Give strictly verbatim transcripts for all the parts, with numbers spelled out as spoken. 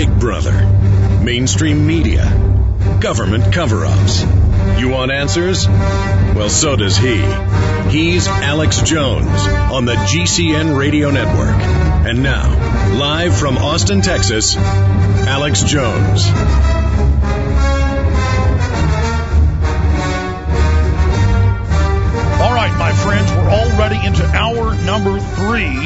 Big Brother, mainstream media, government cover-ups. You want answers? Well, so does he. He's Alex Jones on the G C N Radio Network. And now, live from Austin, Texas, Alex Jones. All right, my friends, we're already into hour number three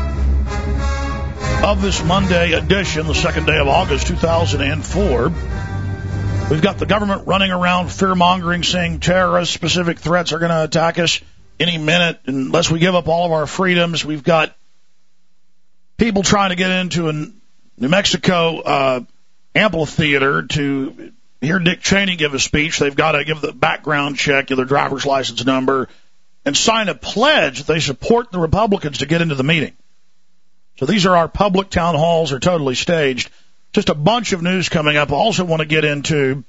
of this Monday edition, the second day of August, two thousand four. We've got the government running around fear-mongering, saying terrorist-specific threats are going to attack us any minute unless we give up all of our freedoms. We've got people trying to get into a New Mexico uh, amphitheater to hear Dick Cheney give a speech. They've got to give the background check, their driver's license number, and sign a pledge that they support the Republicans to get into the meeting. So these are our public town halls. They're totally staged. Just a bunch of news coming up. I also want to get into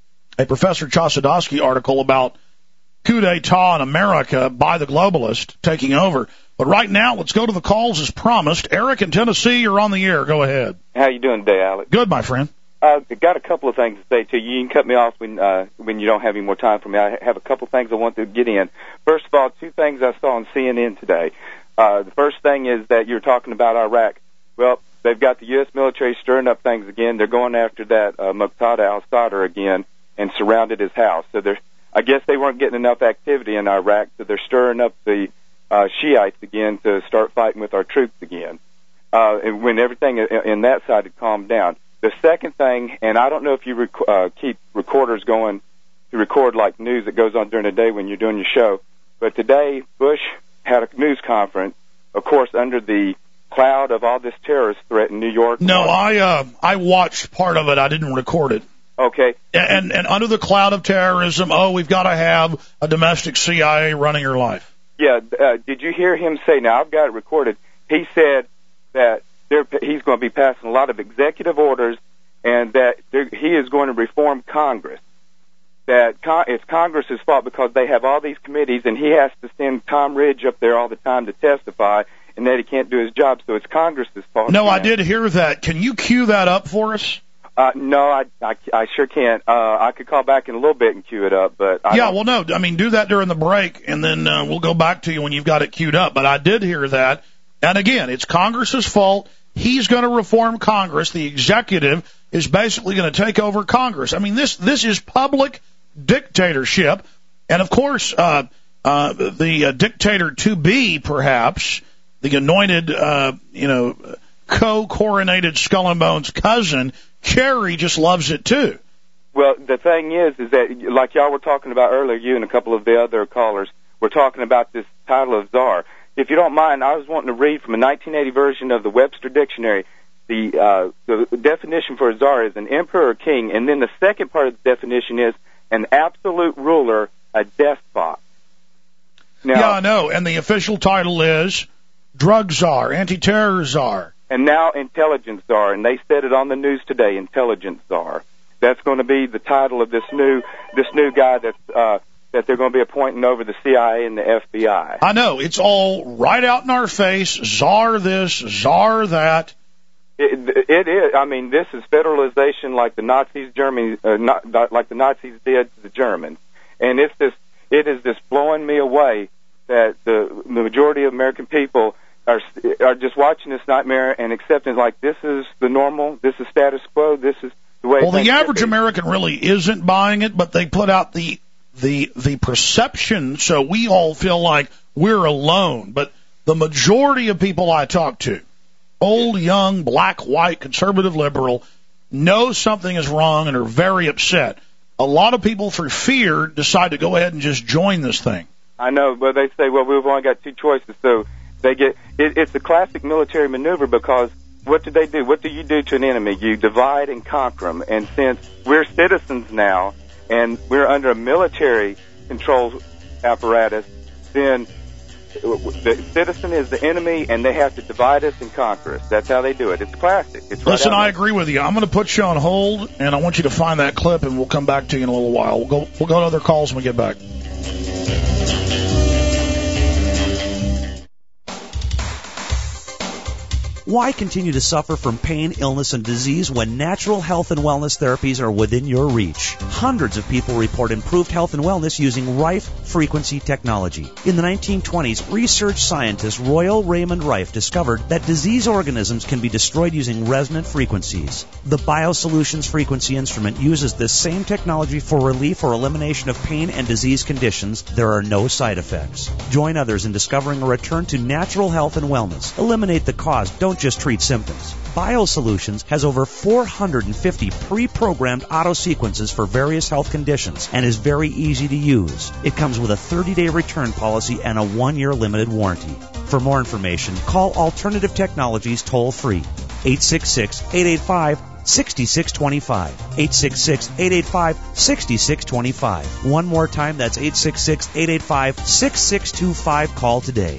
a Professor Chossudovsky article about coup d'etat in America by the globalist taking over. But right now, let's go to the calls as promised. Eric in Tennessee, you're on the air. Go ahead. How you doing today, Alex? Good, my friend. I've got a couple of things to say to you. You can cut me off when uh, when you don't have any more time for me. I have a couple of things I want to get in. First of all, two things I saw on C N N today. Uh, the first thing is that you're talking about Iraq. Well, they've got the U S military stirring up things again. They're going after that uh, Muqtada al-Sadr again and surrounded his house. So they're, I guess they weren't getting enough activity in Iraq, so they're stirring up the uh, Shiites again to start fighting with our troops again. Uh, and when everything in that side had calmed down. The second thing, and I don't know if you rec- uh, keep recorders going to record like news that goes on during the day when you're doing your show, but today Bush had a news conference, of course, under the cloud of all this terrorist threat in New York. No, I uh, I watched part of it. I didn't record it. Okay. And and under the cloud of terrorism, oh, we've got to have a domestic C I A running your life. Yeah. Uh, did you hear him say? Now I've got it recorded. He said that there, he's going to be passing a lot of executive orders, and that there, he is going to reform Congress. That con- it's Congress's fault because they have all these committees, and he has to send Tom Ridge up there all the time to testify, and that he can't do his job, so it's Congress's fault. No, I did hear that. Can you cue that up for us? Uh, no, I, I, I sure can't. Uh, I could call back in a little bit and cue it up, but I yeah, don't. well, no, I mean, do that during the break, and then uh, we'll go back to you when you've got it queued up. But I did hear that, and again, it's Congress's fault. He's going to reform Congress. The executive is basically going to take over Congress. I mean, this this is public dictatorship, and of course, uh, uh, the uh, dictator to be, perhaps, the anointed, uh, you know, co-coronated Skull and Bones cousin, Kerry, just loves it too. Well, the thing is, is that like y'all were talking about earlier, you and a couple of the other callers were talking about this title of czar. If you don't mind, I was wanting to read from a nineteen eighty version of the Webster Dictionary. The, uh, the definition for a czar is an emperor or king, and then the second part of the definition is an absolute ruler, a despot. Now, yeah, I know, and the official title is drug czar, anti-terror czar. And now intelligence czar, and they said it on the news today, intelligence czar. That's going to be the title of this new this new guy that's uh, that they're going to be appointing over the C I A and the F B I. I know, it's all right out in our face, czar this, czar that. It, it is. I mean, this is federalization like the Nazis, Germany, uh, not, like the Nazis did to the Germans, and it's this. It is just blowing me away that the, the majority of American people are are just watching this nightmare and accepting like this is the normal, this is status quo, this is the way. Well, the average American really isn't buying it, but they put out the the the perception, so we all feel like we're alone. But the majority of people I talk to, old, young, black, white, conservative, liberal, know something is wrong and are very upset. A lot of people, through fear, decide to go ahead and just join this thing. I know, but they say, well, we've only got two choices, so they get it, it's a classic military maneuver because what do they do? What do you do to an enemy? You divide and conquer them, and since we're citizens now and we're under a military control apparatus, then the citizen is the enemy, and they have to divide us and conquer us. That's how they do it. It's classic. It's right. Listen, I agree with you. I'm going to put you on hold, and I want you to find that clip, and we'll come back to you in a little while. We'll go, we'll go to other calls when we get back. Why continue to suffer from pain, illness, and disease when natural health and wellness therapies are within your reach? Hundreds of people report improved health and wellness using Rife frequency technology. In the nineteen twenties, research scientist Royal Raymond Rife discovered that disease organisms can be destroyed using resonant frequencies. The BioSolutions frequency instrument uses this same technology for relief or elimination of pain and disease conditions. There are no side effects. Join others in discovering a return to natural health and wellness. Eliminate the cause. Don't just treat symptoms. BioSolutions has over four hundred fifty pre-programmed auto sequences for various health conditions and is very easy to use. It comes with a thirty-day return policy and a one-year limited warranty. For more information, call Alternative Technologies toll-free, eight six six, eight eight five, six six two five, eight six six, eight eight five, six six two five. One more time, that's eight six six, eight eight five, six six two five. Call today.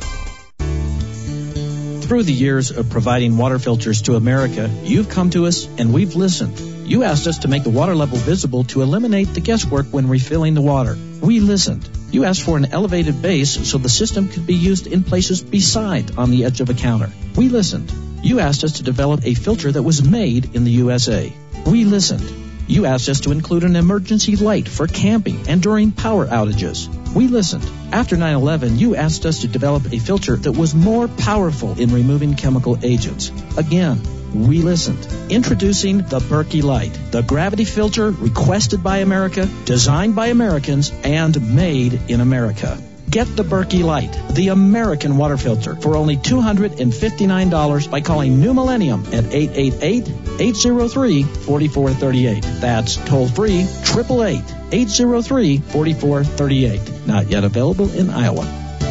Through the years of providing water filters to America, you've come to us and we've listened. You asked us to make the water level visible to eliminate the guesswork when refilling the water. We listened. You asked for an elevated base so the system could be used in places beside on the edge of a counter. We listened. You asked us to develop a filter that was made in the U S A. We listened. You asked us to include an emergency light for camping and during power outages. We listened. After nine eleven, you asked us to develop a filter that was more powerful in removing chemical agents. Again, we listened. Introducing the Berkey Light, the gravity filter requested by America, designed by Americans, and made in America. Get the Berkey Light, the American water filter, for only two hundred fifty-nine dollars by calling New Millennium at eight eight eight, eight zero three, four four three eight. That's toll-free, eight eight eight, eight zero three, four four three eight. Not yet available in Iowa.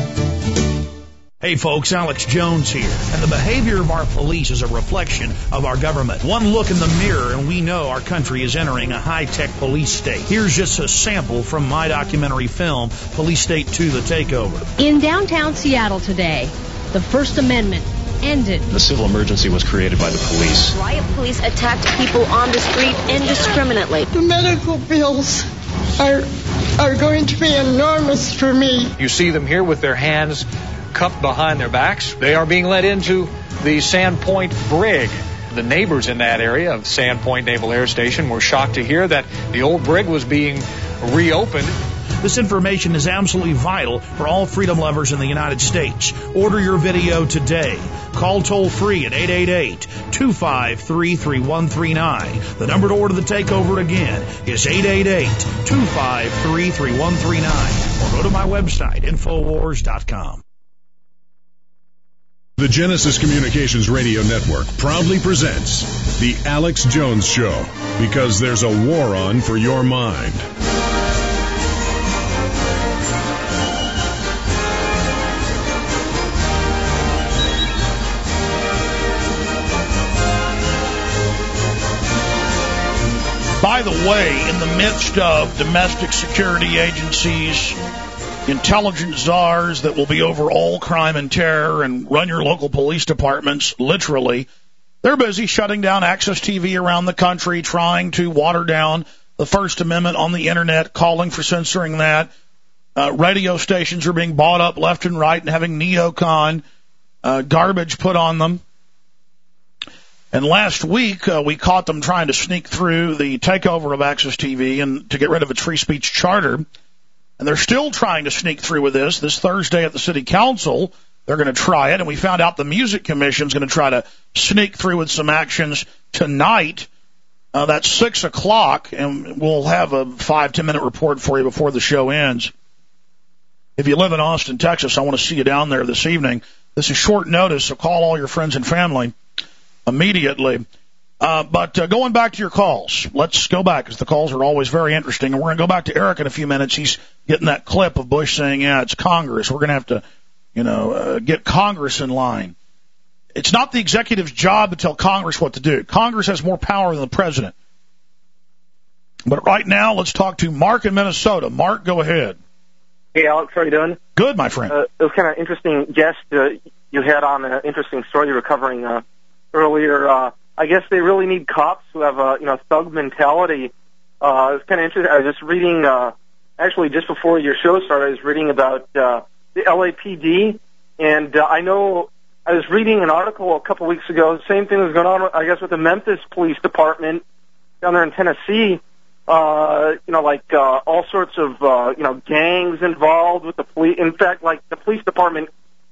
Hey folks, Alex Jones here, and the behavior of our police is a reflection of our government. One look in the mirror and we know our country is entering a high-tech police state. Here's just a sample from my documentary film, Police State two, The Takeover. In downtown Seattle today, the First Amendment ended. The civil emergency was created by the police. Riot police attacked people on the street indiscriminately. The medical bills are, are going to be enormous for me. You see them here with their hands cupped behind their backs. They are being led into the Sandpoint Brig. The neighbors in that area of Sandpoint Naval Air Station were shocked to hear that the old brig was being reopened. This information is absolutely vital for all freedom lovers in the United States. Order your video today. Call toll-free at eight eight eight, two five three, three one three nine. The number to order The Takeover again is eight eight eight, two five three, three one three nine. Or go to my website, infowars dot com. The Genesis Communications Radio Network proudly presents The Alex Jones Show, because there's a war on for your mind. By the way, in the midst of domestic security agencies, intelligence czars that will be over all crime and terror and run your local police departments, literally, they're busy shutting down Access T V around the country, trying to water down the First Amendment on the Internet, calling for censoring that. Uh, radio stations are being bought up left and right and having neocon uh, garbage put on them. And last week, uh, we caught them trying to sneak through the takeover of Access T V and to get rid of its free speech charter. And they're still trying to sneak through with this. This Thursday at the City Council, they're going to try it. And we found out the Music Commission's going to try to sneak through with some actions tonight. Uh, that's six o'clock, and we'll have a five, ten-minute report for you before the show ends. If you live in Austin, Texas, I want to see you down there this evening. This is short notice, so call all your friends and family immediately. Uh, but uh, going back to your calls, let's go back, because the calls are always very interesting. And we're going to go back to Eric in a few minutes. He's getting that clip of Bush saying, yeah, it's Congress. We're going to have to, you know, uh, get Congress in line. It's not the executive's job to tell Congress what to do. Congress has more power than the president. But right now, let's talk to Mark in Minnesota. Mark, go ahead. Hey, Alex, how are you doing? Good, my friend. Uh, it was kind of interesting guest uh, you had on, an interesting story you were covering uh, earlier. Uh, I guess they really need cops who have a, you know, thug mentality. Uh, it's kind of interesting. I was just reading, uh, actually just before your show started, I was reading about uh, the L A P D, and uh, I know I was reading an article a couple weeks ago. The same thing was going on, I guess, with the Memphis Police Department down there in Tennessee. Uh, you know, like uh, all sorts of uh, you know gangs involved with the police. In fact, like the police department,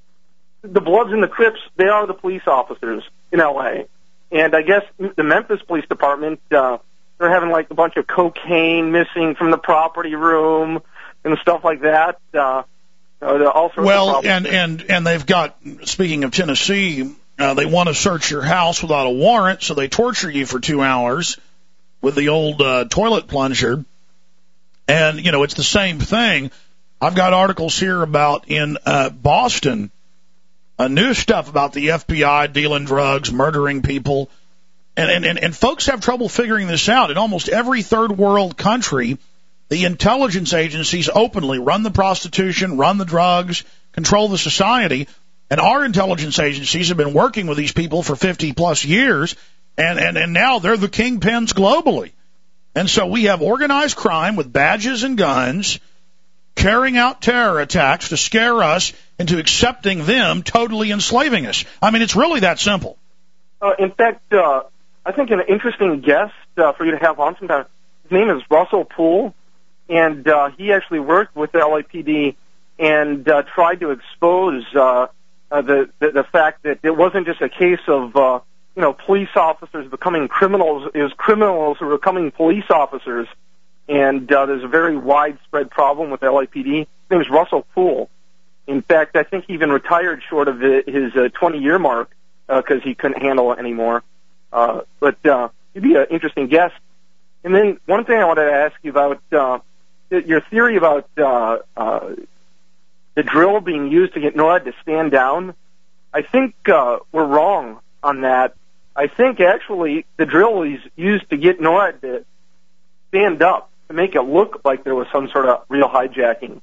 the Bloods and the Crips, they are the police officers in L A. And I guess the Memphis Police Department, uh, they're having like a bunch of cocaine missing from the property room and stuff like that. Uh, uh, all sorts well, of and and and they've got. Speaking of Tennessee, uh, they want to search your house without a warrant, so they torture you for two hours. With the old uh, toilet plunger. And, you know, it's the same thing. I've got articles here about in uh, Boston, uh, new stuff about the F B I dealing drugs, murdering people. And, and, and, and folks have trouble figuring this out. In almost every third world country, the intelligence agencies openly run the prostitution, run the drugs, control the society. And our intelligence agencies have been working with these people for fifty plus years. And, and, and now they're the kingpins globally. And so we have organized crime with badges and guns carrying out terror attacks to scare us into accepting them totally enslaving us. I mean, it's really that simple. Uh, in fact, uh, I think an interesting guest uh, for you to have on sometime, his name is Russell Poole, and uh, he actually worked with the L A P D and uh, tried to expose uh, uh, the, the, the fact that it wasn't just a case of... Uh, you know, police officers becoming criminals, is criminals who are becoming police officers. And uh, there's a very widespread problem with L A P D. His name is Russell Poole. In fact, I think he even retired short of the, his uh, twenty-year mark because uh, he couldn't handle it anymore. Uh, but uh, he'd be an interesting guest. And then one thing I wanted to ask you about, uh, your theory about uh, uh, the drill being used to get NORAD to stand down. I think uh, we're wrong on that. I think actually the drill is used to get NORAD to stand up, to make it look like there was some sort of real hijacking.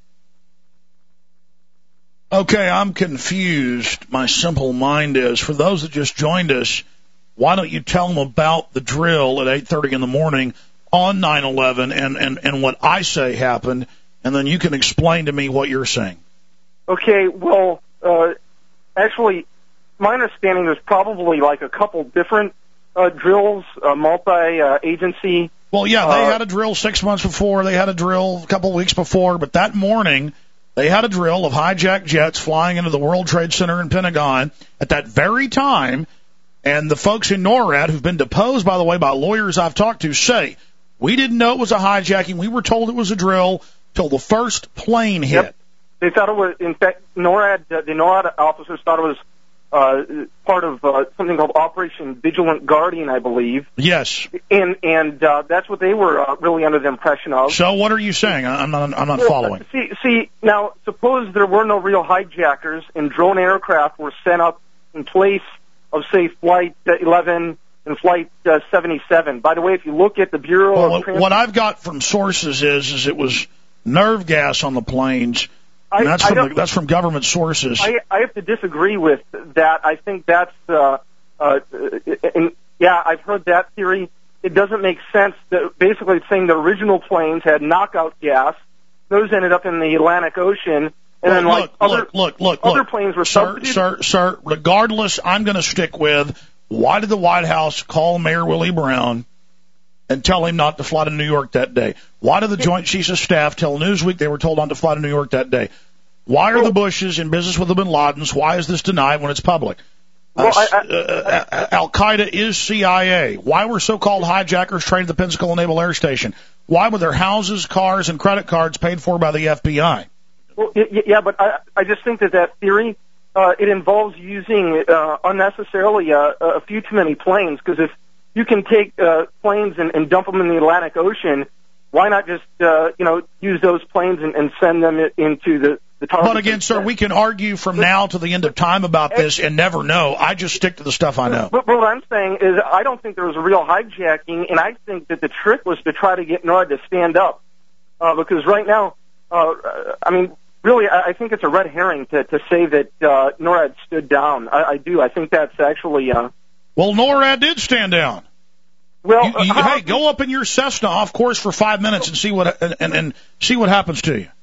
Okay, I'm confused. My simple mind is, for those that just joined us, why don't you tell them about the drill at eight thirty in the morning on nine eleven and, and, and what I say happened, and then you can explain to me what you're saying. Okay, well, uh, actually... my understanding there's probably like a couple different uh, drills, uh, multi-agency. Uh, well, yeah, they uh, had a drill six months before. They had a drill a couple weeks before. But that morning, they had a drill of hijacked jets flying into the World Trade Center and Pentagon at that very time. And the folks in NORAD, who've been deposed, by the way, by lawyers I've talked to, say, we didn't know it was a hijacking. We were told it was a drill till the first plane hit. Yep. They thought it was, in fact, NORAD, uh, the NORAD officers thought it was Uh, part of uh, something called Operation Vigilant Guardian, I believe. Yes. And and uh, that's what they were uh, really under the impression of. So what are you saying? I'm not I'm not well, following. See, see, now, suppose there were no real hijackers and drone aircraft were sent up in place of, say, Flight eleven and Flight uh, seventy-seven. By the way, if you look at the Bureau well, of Trans- what I've got from sources is, is it was nerve gas on the planes. I, that's, I from the, that's from government sources. I, I have to disagree with that. I think that's, uh, uh, and, yeah, I've heard that theory. It doesn't make sense. That basically, it's saying the original planes had knockout gas. Those ended up in the Atlantic Ocean. And well, then, look, like, other, look, look, look, other look. planes were sir, substituted. Sir, sir, regardless, I'm going to stick with, why did the White House call Mayor Willie Brown and tell him not to fly to New York that day? Why did the Joint Chiefs of Staff tell Newsweek they were told not to fly to New York that day? Why are the Bushes in business with the Bin Ladens? Why is this denied when it's public? Well, uh, I, I, uh, uh, Al-Qaeda is C I A. Why were so-called hijackers trained at the Pensacola Naval Air Station? Why were their houses, cars, and credit cards paid for by the F B I? Well, yeah, but I, I just think that that theory, uh, it involves using uh, unnecessarily uh, a few too many planes, because if you can take uh, planes and, and dump them in the Atlantic Ocean, why not just, uh, you know, use those planes and, and send them into the But again, sir, we can argue from now to the end of time about this and never know. I just stick to the stuff I know. But, but what I'm saying is I don't think there was a real hijacking, and I think that the trick was to try to get NORAD to stand up. Uh, because right now, uh, I mean, really, I, I think it's a red herring to, to say that uh, NORAD stood down. I, I do. I think that's actually... Uh, well, NORAD did stand down. Well, you, you, uh, hey, go up in your Cessna off course for five minutes and see what and, and, and see what happens to you.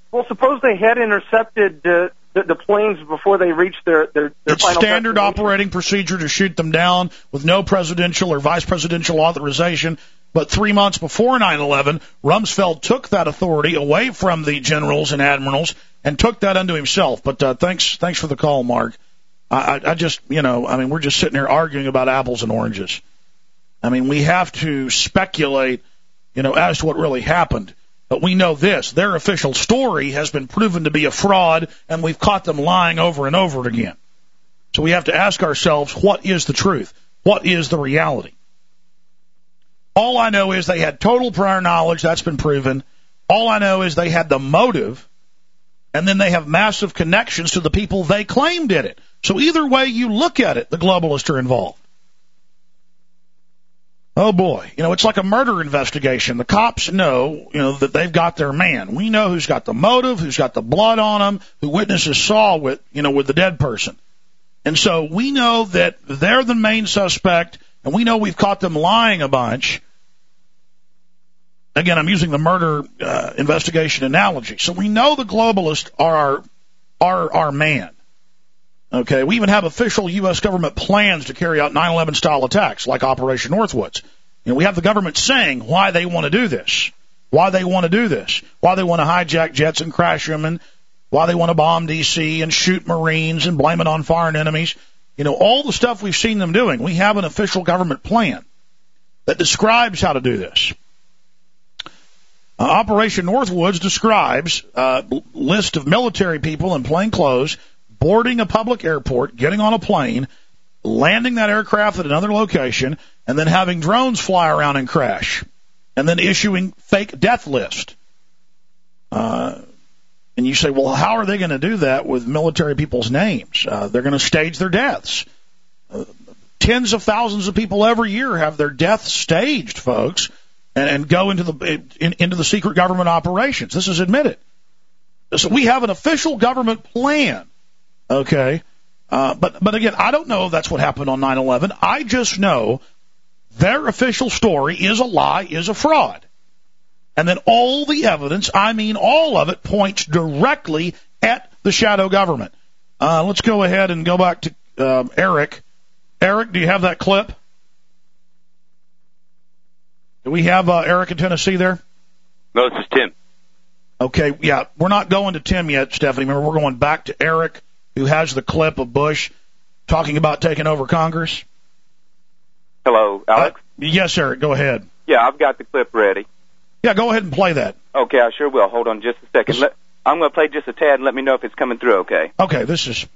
well, suppose they had intercepted uh, the, the planes before they reached their, their, their it's final standard destination. operating procedure to shoot them down with no presidential or vice presidential authorization. But three months before nine eleven, Rumsfeld took that authority away from the generals and admirals and took that unto himself. But uh, thanks, thanks for the call, Mark. I, I just, you know, I mean, we're just sitting here arguing about apples and oranges. I mean, we have to speculate, you know, as to what really happened. But we know this: their official story has been proven to be a fraud, and we've caught them lying over and over again. So we have to ask ourselves, what is the truth? What is the reality? All I know is they had total prior knowledge. That's been proven. All I know is they had the motive, and then they have massive connections to the people they claim did it. So either way you look at it, the globalists are involved. Oh, boy. You know, it's like a murder investigation. The cops know, you know, that they've got their man. We know who's got the motive, who's got the blood on them, who witnesses saw with, you know, with the dead person. And so we know that they're the main suspect, and we know we've caught them lying a bunch. Again, I'm using the murder uh, investigation analogy. So we know the globalists are our, are our man. Okay, we even have official U S government plans to carry out nine eleven style attacks, like Operation Northwoods. You know, we have the government saying why they want to do this, why they want to do this, why they want to hijack jets and crash them, and why they want to bomb D C and shoot Marines and blame it on foreign enemies. You know, all the stuff we've seen them doing. We have an official government plan that describes how to do this. Uh, Operation Northwoods describes a list of military people in plain clothes boarding a public airport, getting on a plane, landing that aircraft at another location, and then having drones fly around and crash, and then issuing fake death lists. Uh, and you say, well, how are they going to do that with military people's names? Uh, they're going to stage their deaths. Uh, tens of thousands of people every year have their deaths staged, folks, and, and go into the in, into the secret government operations. This is admitted. So we have an official government plan. Okay, uh, but but again, I don't know if that's what happened on nine eleven. I just know their official story is a lie, is a fraud. And then all the evidence, I mean all of it, points directly at the shadow government. Uh, let's go ahead and go back to um, Eric. Eric, do you have that clip? Do we have uh, Eric in Tennessee there? No, this is Tim. Okay, yeah, we're not going to Tim yet, Stephanie. Remember, we're going back to Eric, who has the clip of Bush talking about taking over Congress. Hello, Alex? Uh, yes, Eric, go ahead. Yeah, I've got the clip ready. Yeah, go ahead and play that. Okay, I sure will. Hold on just a second. Let, I'm going to play just a tad and let me know if it's coming through, okay? Okay, this is...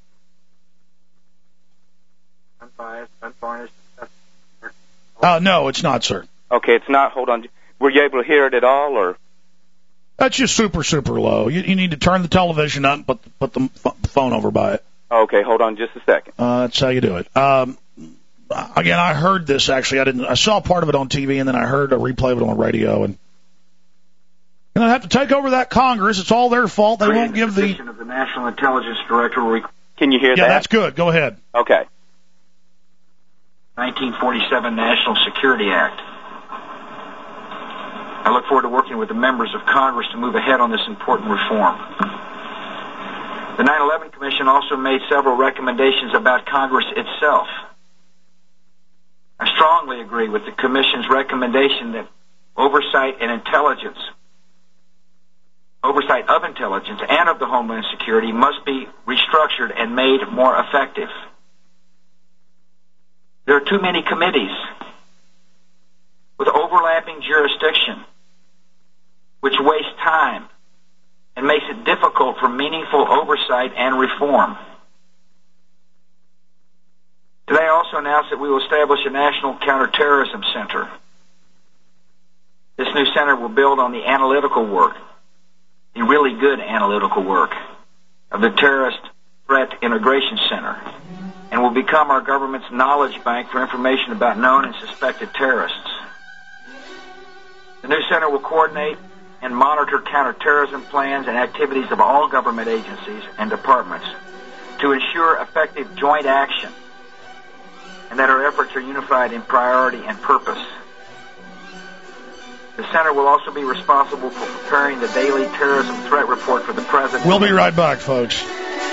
Unbiased, unvarnished. Uh, no, it's not, sir. Okay, it's not. Hold on. Were you able to hear it at all, or... That's just super, super low. You, you need to turn the television up and put, put the phone over by it. Okay, hold on just a second. Uh, that's how you do it. Um, again, I heard this, actually. I didn't. I saw part of it on T V, and then I heard a replay of it on the radio. And you're going to have to take over that Congress. It's all their fault. They won't give the... of the National Intelligence Director. Can you hear yeah, that? Yeah, that's good. Go ahead. Okay. nineteen forty-seven National Security Act. I look forward to working with the members of Congress to move ahead on this important reform. The nine eleven Commission also made several recommendations about Congress itself. I strongly agree with the Commission's recommendation that oversight and intelligence, oversight of intelligence and of the Homeland Security must be restructured and made more effective. There are too many committees with overlapping jurisdiction, which wastes time and makes it difficult for meaningful oversight and reform. Today I also announced that we will establish a National Counterterrorism Center. This new center will build on the analytical work, the really good analytical work, of the Terrorist Threat Integration Center, and will become our government's knowledge bank for information about known and suspected terrorists. The new center will coordinate and monitor counterterrorism plans and activities of all government agencies and departments to ensure effective joint action and that our efforts are unified in priority and purpose. The center will also be responsible for preparing the daily terrorism threat report for the president. We'll be right back, folks.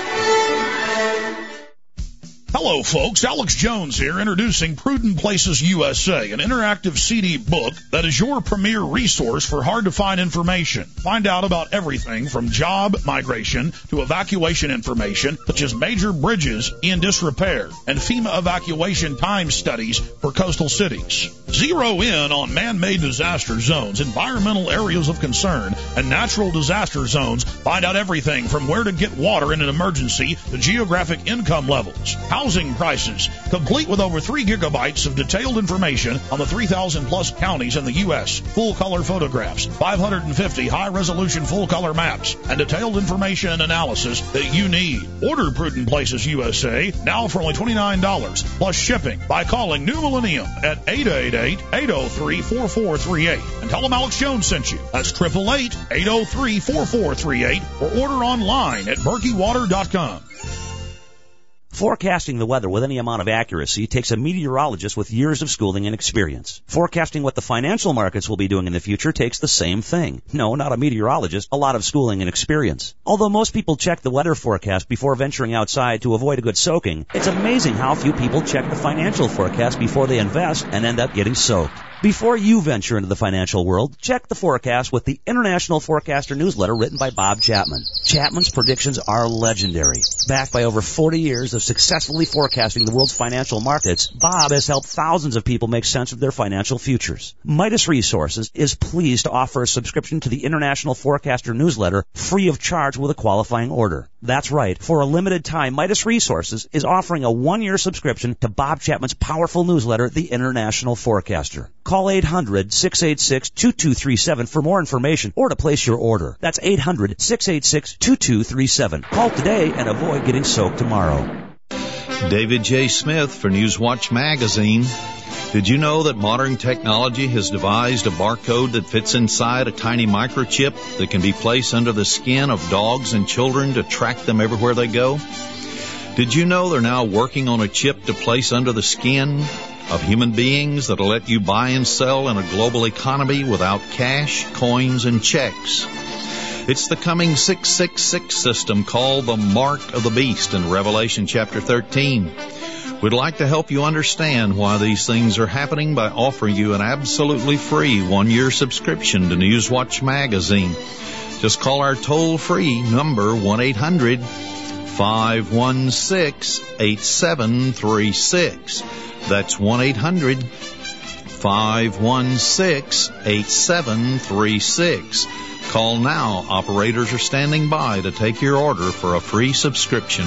Hello, folks. Alex Jones here, introducing Prudent Places U S A, an interactive C D book that is your premier resource for hard-to-find information. Find out about everything from job migration to evacuation information, such as major bridges in disrepair and FEMA evacuation time studies for coastal cities. Zero in on man-made disaster zones, environmental areas of concern, and natural disaster zones. Find out everything from where to get water in an emergency to geographic income levels, housing prices, complete with over three gigabytes of detailed information on the three thousand plus counties in the U S, full-color photographs, five hundred fifty high-resolution full-color maps, and detailed information and analysis that you need. Order Prudent Places U S A now for only twenty-nine dollars plus shipping by calling New Millennium at eight eight eight, eight oh three, four four three eight and tell them Alex Jones sent you. That's eight eight eight, eight oh three, four four three eight or order online at berkey water dot com. Forecasting the weather with any amount of accuracy takes a meteorologist with years of schooling and experience. Forecasting what the financial markets will be doing in the future takes the same thing. No, not a meteorologist, a lot of schooling and experience. Although most people check the weather forecast before venturing outside to avoid a good soaking, it's amazing how few people check the financial forecast before they invest and end up getting soaked. Before you venture into the financial world, check the forecast with the International Forecaster newsletter written by Bob Chapman. Chapman's predictions are legendary. Backed by over forty years of successfully forecasting the world's financial markets, Bob has helped thousands of people make sense of their financial futures. Midas Resources is pleased to offer a subscription to the International Forecaster newsletter free of charge with a qualifying order. That's right. For a limited time, Midas Resources is offering a one-year subscription to Bob Chapman's powerful newsletter, The International Forecaster. Call eight hundred, six eight six, two two three seven for more information or to place your order. That's eight hundred, six eight six, two two three seven. Call today and avoid getting soaked tomorrow. David J. Smith for Newswatch Magazine. Did you know that modern technology has devised a barcode that fits inside a tiny microchip that can be placed under the skin of dogs and children to track them everywhere they go? Did you know they're now working on a chip to place under the skin of human beings that'll let you buy and sell in a global economy without cash, coins, and checks? It's the coming six six six system called the Mark of the Beast in Revelation chapter thirteen. We'd like to help you understand why these things are happening by offering you an absolutely free one-year subscription to Newswatch Magazine. Just call our toll-free number one eight hundred, five one six, eight seven three six. That's one eight hundred, five one six, eight seven three six. Call now. Operators are standing by to take your order for a free subscription.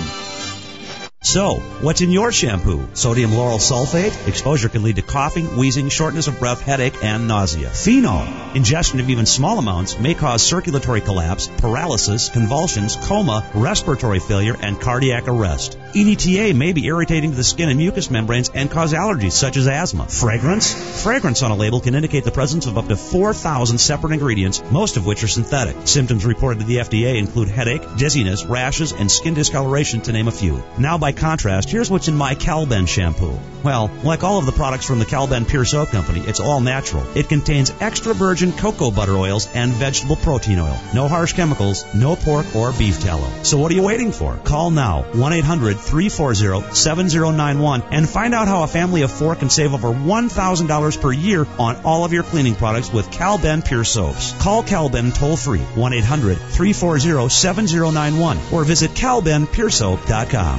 So, what's in your shampoo? Sodium lauryl sulfate? Exposure can lead to coughing, wheezing, shortness of breath, headache, and nausea. Phenol. Ingestion of even small amounts may cause circulatory collapse, paralysis, convulsions, coma, respiratory failure, and cardiac arrest. E D T A may be irritating to the skin and mucous membranes and cause allergies such as asthma. Fragrance? Fragrance on a label can indicate the presence of up to four thousand separate ingredients, most of which are synthetic. Symptoms reported to the F D A include headache, dizziness, rashes, and skin discoloration, to name a few. Now, by contrast, here's what's in my Calben shampoo. Well, like all of the products from the Calben Pure Soap Company, it's all natural. It contains extra virgin cocoa butter oils and vegetable protein oil. No harsh chemicals, no pork or beef tallow. So what are you waiting for? Call now, one eight hundred, three four zero, seven zero nine one, and find out how a family of four can save over one thousand dollars per year on all of your cleaning products with Calben Pure Soaps. Call Calben toll-free, one eight hundred, three four zero, seven zero nine one, or visit calben pure soap dot com.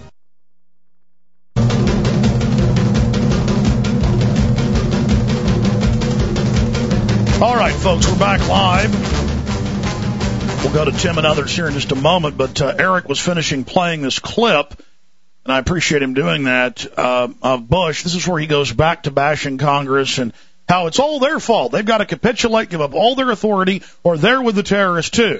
All right, folks, we're back live. We'll go to Tim and others here in just a moment, but uh, Eric was finishing playing this clip, and I appreciate him doing that, uh, of Bush. This is where he goes back to bashing Congress and how it's all their fault. They've got to capitulate, give up all their authority, or they're with the terrorists, too.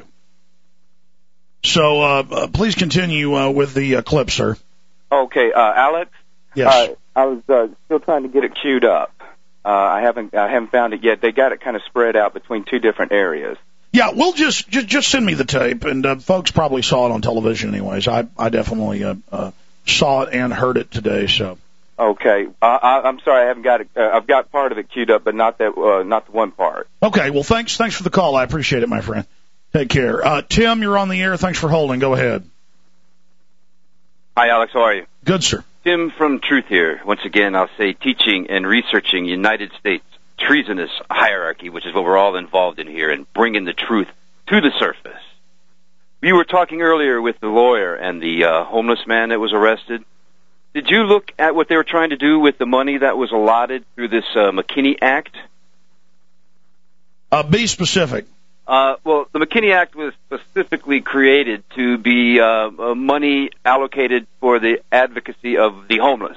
So uh, uh, please continue uh, with the uh, clip, sir. Okay, uh, Alex? Yes. Uh, I was uh, still trying to get it queued up. Uh, I haven't I haven't found it yet. They got it kind of spread out between two different areas. Yeah, we'll just just, just send me the tape, and uh, folks probably saw it on television anyways. I, I definitely uh, uh, saw it and heard it today. So Okay, uh, I, I'm sorry, I haven't got it. Uh, I've got part of it queued up, but not that, uh, not the one part. Okay, well, thanks, thanks for the call. I appreciate it, my friend. Take care. Uh, Tim, you're on the air. Thanks for holding. Go ahead. Hi, Alex. How are you? Good, sir. Tim from Truth here. Once again, I'll say teaching and researching United States treasonous hierarchy, which is what we're all involved in here, and bringing the truth to the surface. You were talking earlier with the lawyer and the uh, homeless man that was arrested. Did you look at what they were trying to do with the money that was allotted through this uh, McKinney Act? Uh, be specific. Uh, well, the McKinney Act was specifically created to be uh, money allocated for the advocacy of the homeless.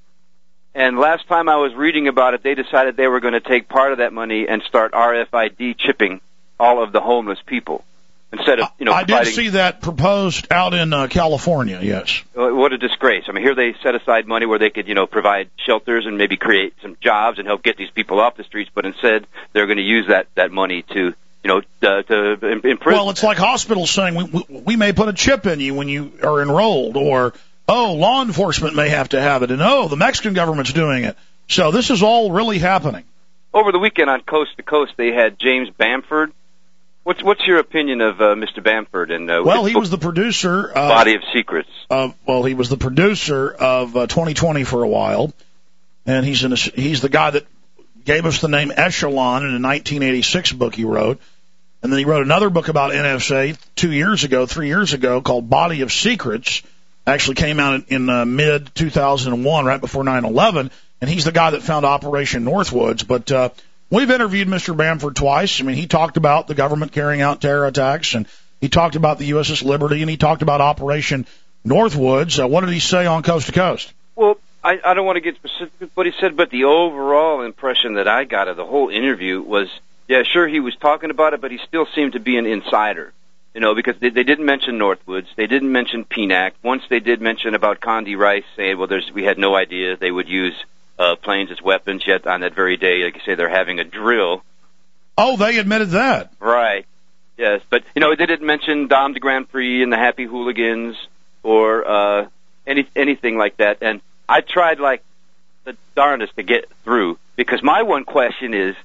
And last time I was reading about it, they decided they were going to take part of that money and start R F I D chipping all of the homeless people. Instead of, you know, I did see that proposed out in uh, California, yes. What a disgrace. I mean, here they set aside money where they could, you know, provide shelters and maybe create some jobs and help get these people off the streets, but instead they're going to use that, that money to, you know, uh, to imprison. Well, it's like hospitals saying, we, we, we may put a chip in you when you are enrolled, or, oh, law enforcement may have to have it, and, oh, the Mexican government's doing it. So this is all really happening. Over the weekend on Coast to Coast, they had James Bamford. What's what's your opinion of uh, Mister Bamford? And uh, well, he was the producer. Of, Body of Secrets. Of, well, he was the producer of uh, twenty twenty for a while, and he's in a, he's the guy that gave us the name Echelon in a nineteen eighty-six book he wrote, and then he wrote another book about N S A two years ago, three years ago, called Body of Secrets. Actually came out in, in uh, mid two thousand one, right before nine eleven, and he's the guy that found Operation Northwoods, but. Uh, We've interviewed Mister Bamford twice. I mean, he talked about the government carrying out terror attacks, and he talked about the U S S Liberty, and he talked about Operation Northwoods. Uh, what did he say on Coast to Coast? Well, I, I don't want to get specific with what he said, but the overall impression that I got of the whole interview was, yeah, sure, he was talking about it, but he still seemed to be an insider, you know, because they, they didn't mention Northwoods. They didn't mention P N A C. Once they did mention about Condi Rice, saying, well, there's, we had no idea they would use Uh, planes as weapons, yet on that very day, like you say, they're having a drill. Oh, they admitted that. Right. Yes, but, you know, they didn't mention Dom de Grand Prix and the Happy Hooligans or uh, any anything like that. And I tried, like, the darndest to get through, because my one question is,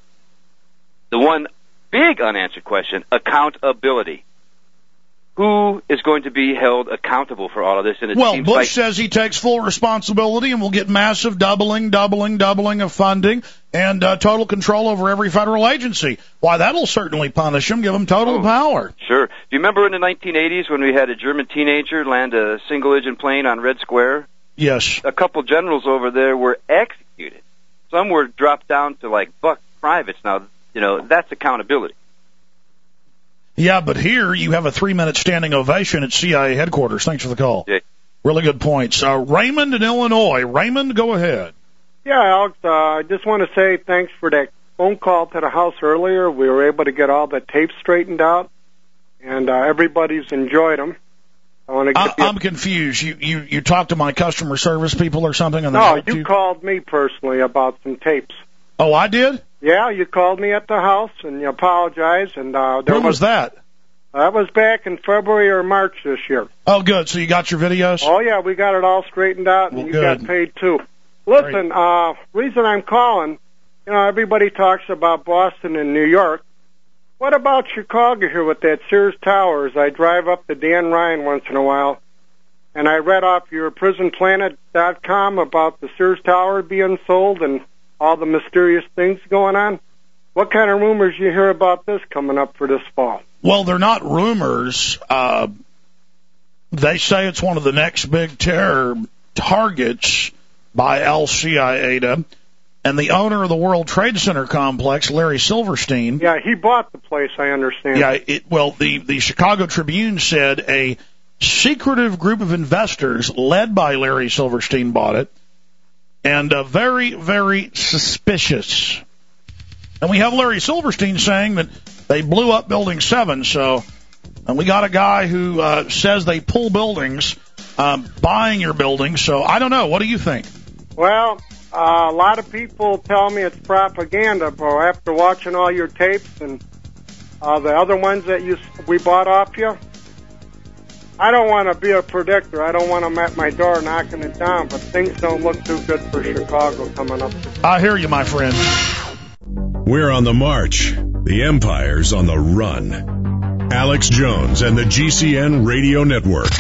the one big unanswered question, accountability. Who is going to be held accountable for all of this? And it well, seems Bush like says he takes full responsibility and will get massive doubling, doubling, doubling of funding and uh, total control over every federal agency. Why, that'll certainly punish him, give him total oh, power. Sure. Do you remember in the nineteen eighties when we had a German teenager land a single-engine plane on Red Square? Yes. A couple generals over there were executed. Some were dropped down to, like, buck privates. Now, you know, that's accountability. Yeah, but here you have a three-minute standing ovation at C I A headquarters. Thanks for the call. Yeah. Really good points. Uh, Raymond in Illinois. Raymond, go ahead. Yeah, Alex, uh, I just want to say thanks for that phone call to the house earlier. We were able to get all the tapes straightened out, and uh, everybody's enjoyed them. I want to get I, I'm confused. You, you you talked to my customer service people or something? And no, you, you called me personally about some tapes. Oh, I did? Yeah, you called me at the house, and you apologized. And uh, there when was, was that? That was back in February or March this year. Oh, good. So you got your videos? Oh, yeah, we got it all straightened out, and well, you good. got paid, too. Listen, uh, reason I'm calling, you know, everybody talks about Boston and New York. What about Chicago here with that Sears Towers? I drive up to Dan Ryan once in a while, and I read off your prison planet dot com about the Sears Tower being sold and all the mysterious things going on. What kind of rumors you hear about this coming up for this fall? Well, they're not rumors. Uh, they say it's one of the next big terror targets by Al Qaeda. And the owner of the World Trade Center complex, Larry Silverstein. Yeah, he bought the place, I understand. Yeah, it, well, the, the Chicago Tribune said a secretive group of investors led by Larry Silverstein bought it. And uh, very, very suspicious. And we have Larry Silverstein saying that they blew up Building seven. So, and we got a guy who uh, says they pull buildings, um, buying your building. So I don't know. What do you think? Well, uh, a lot of people tell me it's propaganda, but after watching all your tapes and uh, the other ones that you we bought off you, I don't want to be a predictor. I don't want them at my door knocking it down, but things don't look too good for Chicago coming up. I hear you, my friend. We're on the march. The Empire's on the run. Alex Jones and the G C N Radio Network.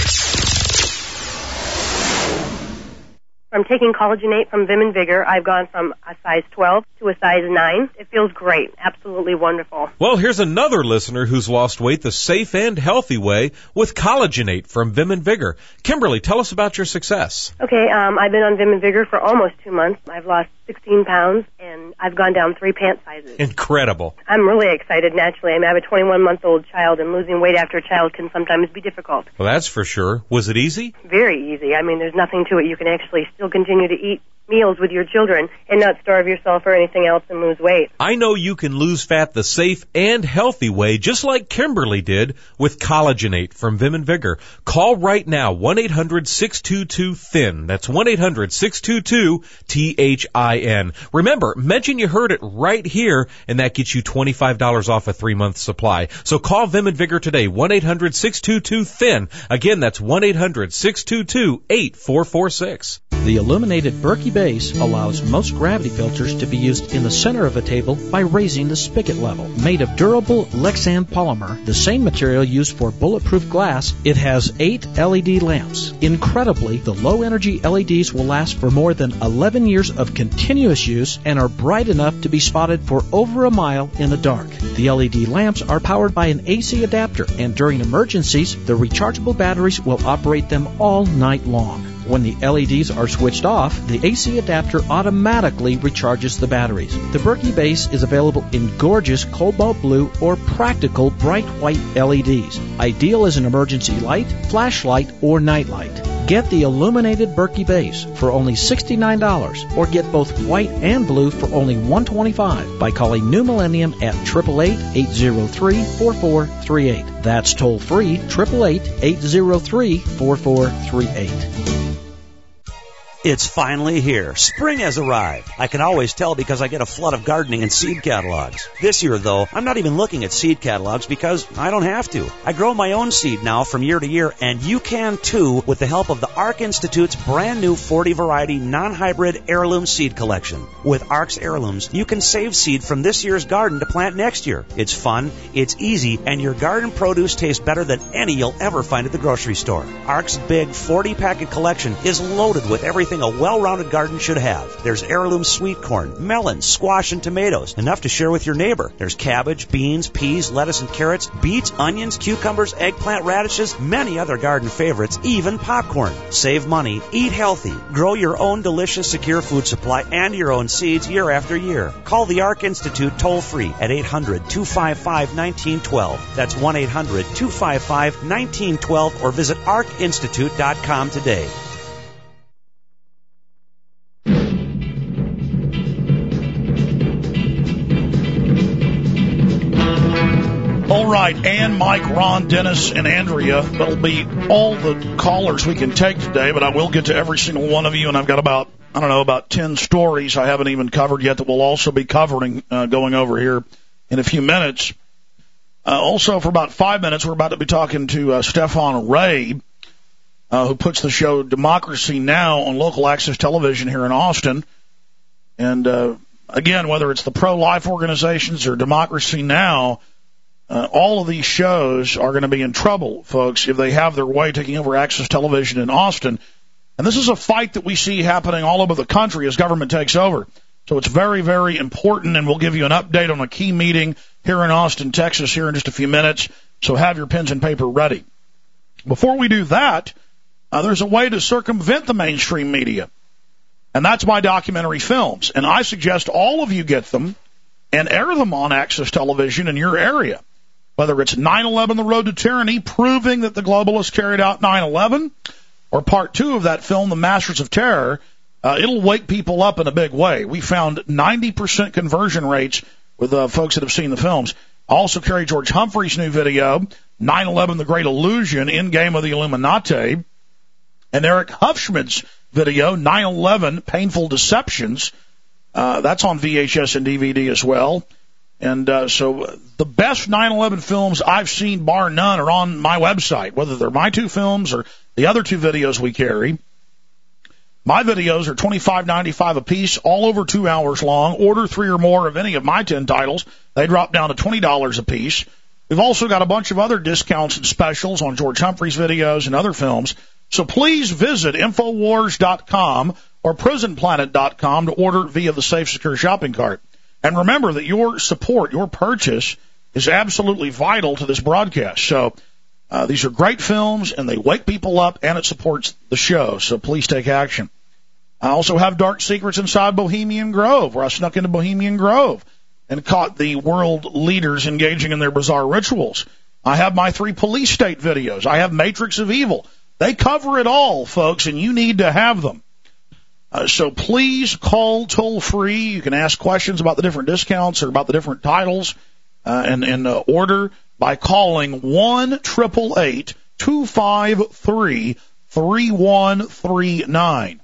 I'm taking Collagenate from Vim and Vigor. I've gone from a size twelve to a size nine. It feels great. Absolutely wonderful. Well, here's another listener who's lost weight the safe and healthy way with Collagenate from Vim and Vigor. Kimberly, tell us about your success. Okay, um, I've been on Vim and Vigor for almost two months. I've lost sixteen pounds, and I've gone down three pant sizes. Incredible. I'm really excited, naturally. I mean, I have a twenty-one-month-old child, and losing weight after a child can sometimes be difficult. Well, that's for sure. Was it easy? Very easy. I mean, there's nothing to it. You can actually still continue to eat meals with your children and not starve yourself or anything else and lose weight. I know you can lose fat the safe and healthy way, just like Kimberly did with Collagenate from Vim and Vigor. Call right now, one eight hundred six two two thin. That's one eight hundred six two two T H I N. Remember, mention you heard it right here, and that gets you twenty-five dollars off a three-month supply. So call Vim and Vigor today, one eight hundred six two two thin. Again, that's one eight hundred six two two eight four four six. The illuminated Berkey base allows most gravity filters to be used in the center of a table by raising the spigot level. Made of durable Lexan polymer, the same material used for bulletproof glass, it has eight L E D lamps. Incredibly, the low-energy L E Ds will last for more than eleven years of continuous use and are bright enough to be spotted for over a mile in the dark. The L E D lamps are powered by an A C adapter, and during emergencies, the rechargeable batteries will operate them all night long. When the L E Ds are switched off, the A C adapter automatically recharges the batteries. The Berkey base is available in gorgeous cobalt blue or practical bright white L E Ds. Ideal as an emergency light, flashlight, or nightlight. Get the illuminated Berkey base for only sixty-nine dollars, or get both white and blue for only one hundred twenty-five dollars by calling New Millennium at eight eight eight, eight zero three, four four three eight. That's toll free, eight eight eight, eight zero three, four four three eight. It's finally here. Spring has arrived. I can always tell because I get a flood of gardening and seed catalogs. This year, though, I'm not even looking at seed catalogs because I don't have to. I grow my own seed now from year to year, and you can too with the help of the Ark Institute's brand new forty variety non-hybrid heirloom seed collection. With Ark's heirlooms, you can save seed from this year's garden to plant next year. It's fun, it's easy, and your garden produce tastes better than any you'll ever find at the grocery store. Ark's big forty packet collection is loaded with everything a well-rounded garden should have. There's heirloom sweet corn, melons, squash, and tomatoes, enough to share with your neighbor. There's cabbage, beans, peas, lettuce, and carrots, beets, onions, cucumbers, eggplant, radishes, many other garden favorites, even popcorn. Save money, eat healthy, grow your own delicious, secure food supply and your own seeds year after year. Call the Ark Institute toll-free at eight hundred, two five five, one nine one two. That's one eight hundred, two five five, one nine one two, or visit ark institute dot com today. All right, Ann, Mike, Ron, Dennis, and Andrea. That'll be all the callers we can take today, but I will get to every single one of you, and I've got about, I don't know, about ten stories I haven't even covered yet that we'll also be covering uh, going over here in a few minutes. Uh, also, for about five minutes, we're about to be talking to uh, Stefan Ray, uh, who puts the show Democracy Now! On local access television here in Austin. And, uh, again, whether it's the pro-life organizations or Democracy Now!, Uh, all of these shows are going to be in trouble, folks, if they have their way taking over access television in Austin. And this is a fight that we see happening all over the country as government takes over. So it's very, very important, and we'll give you an update on a key meeting here in Austin, Texas, here in just a few minutes. So have your pens and paper ready. Before we do that, uh, there's a way to circumvent the mainstream media, and that's my documentary films. And I suggest all of you get them and air them on access television in your area. Whether it's nine eleven, The Road to Tyranny, proving that the globalists carried out nine eleven, or part two of that film, The Masters of Terror, uh, it'll wake people up in a big way. We found ninety percent conversion rates with uh, folks that have seen the films. I also carry George Humphrey's new video, nine eleven, The Great Illusion, Endgame of the Illuminati, and Eric Huffschmidt's video, nine eleven, Painful Deceptions. Uh, that's on V H S and D V D as well. And uh, so the best nine eleven films I've seen, bar none, are on my website, whether they're my two films or the other two videos we carry. My videos are twenty-five ninety-five a piece, all over two hours long. Order three or more of any of my ten titles. They drop down to twenty dollars a piece. We've also got a bunch of other discounts and specials on George Humphrey's videos and other films. So please visit Infowars dot com or Prison Planet dot com to order via the Safe Secure Shopping Cart. And remember that your support, your purchase, is absolutely vital to this broadcast. So uh, these are great films, and they wake people up, and it supports the show. So please take action. I also have Dark Secrets Inside Bohemian Grove, where I snuck into Bohemian Grove and caught the world leaders engaging in their bizarre rituals. I have my three police state videos. I have Matrix of Evil. They cover it all, folks, and you need to have them. Uh, so please call toll-free. You can ask questions about the different discounts or about the different titles uh, and, and uh, order by calling one eight eight eight, two five three, three one three nine.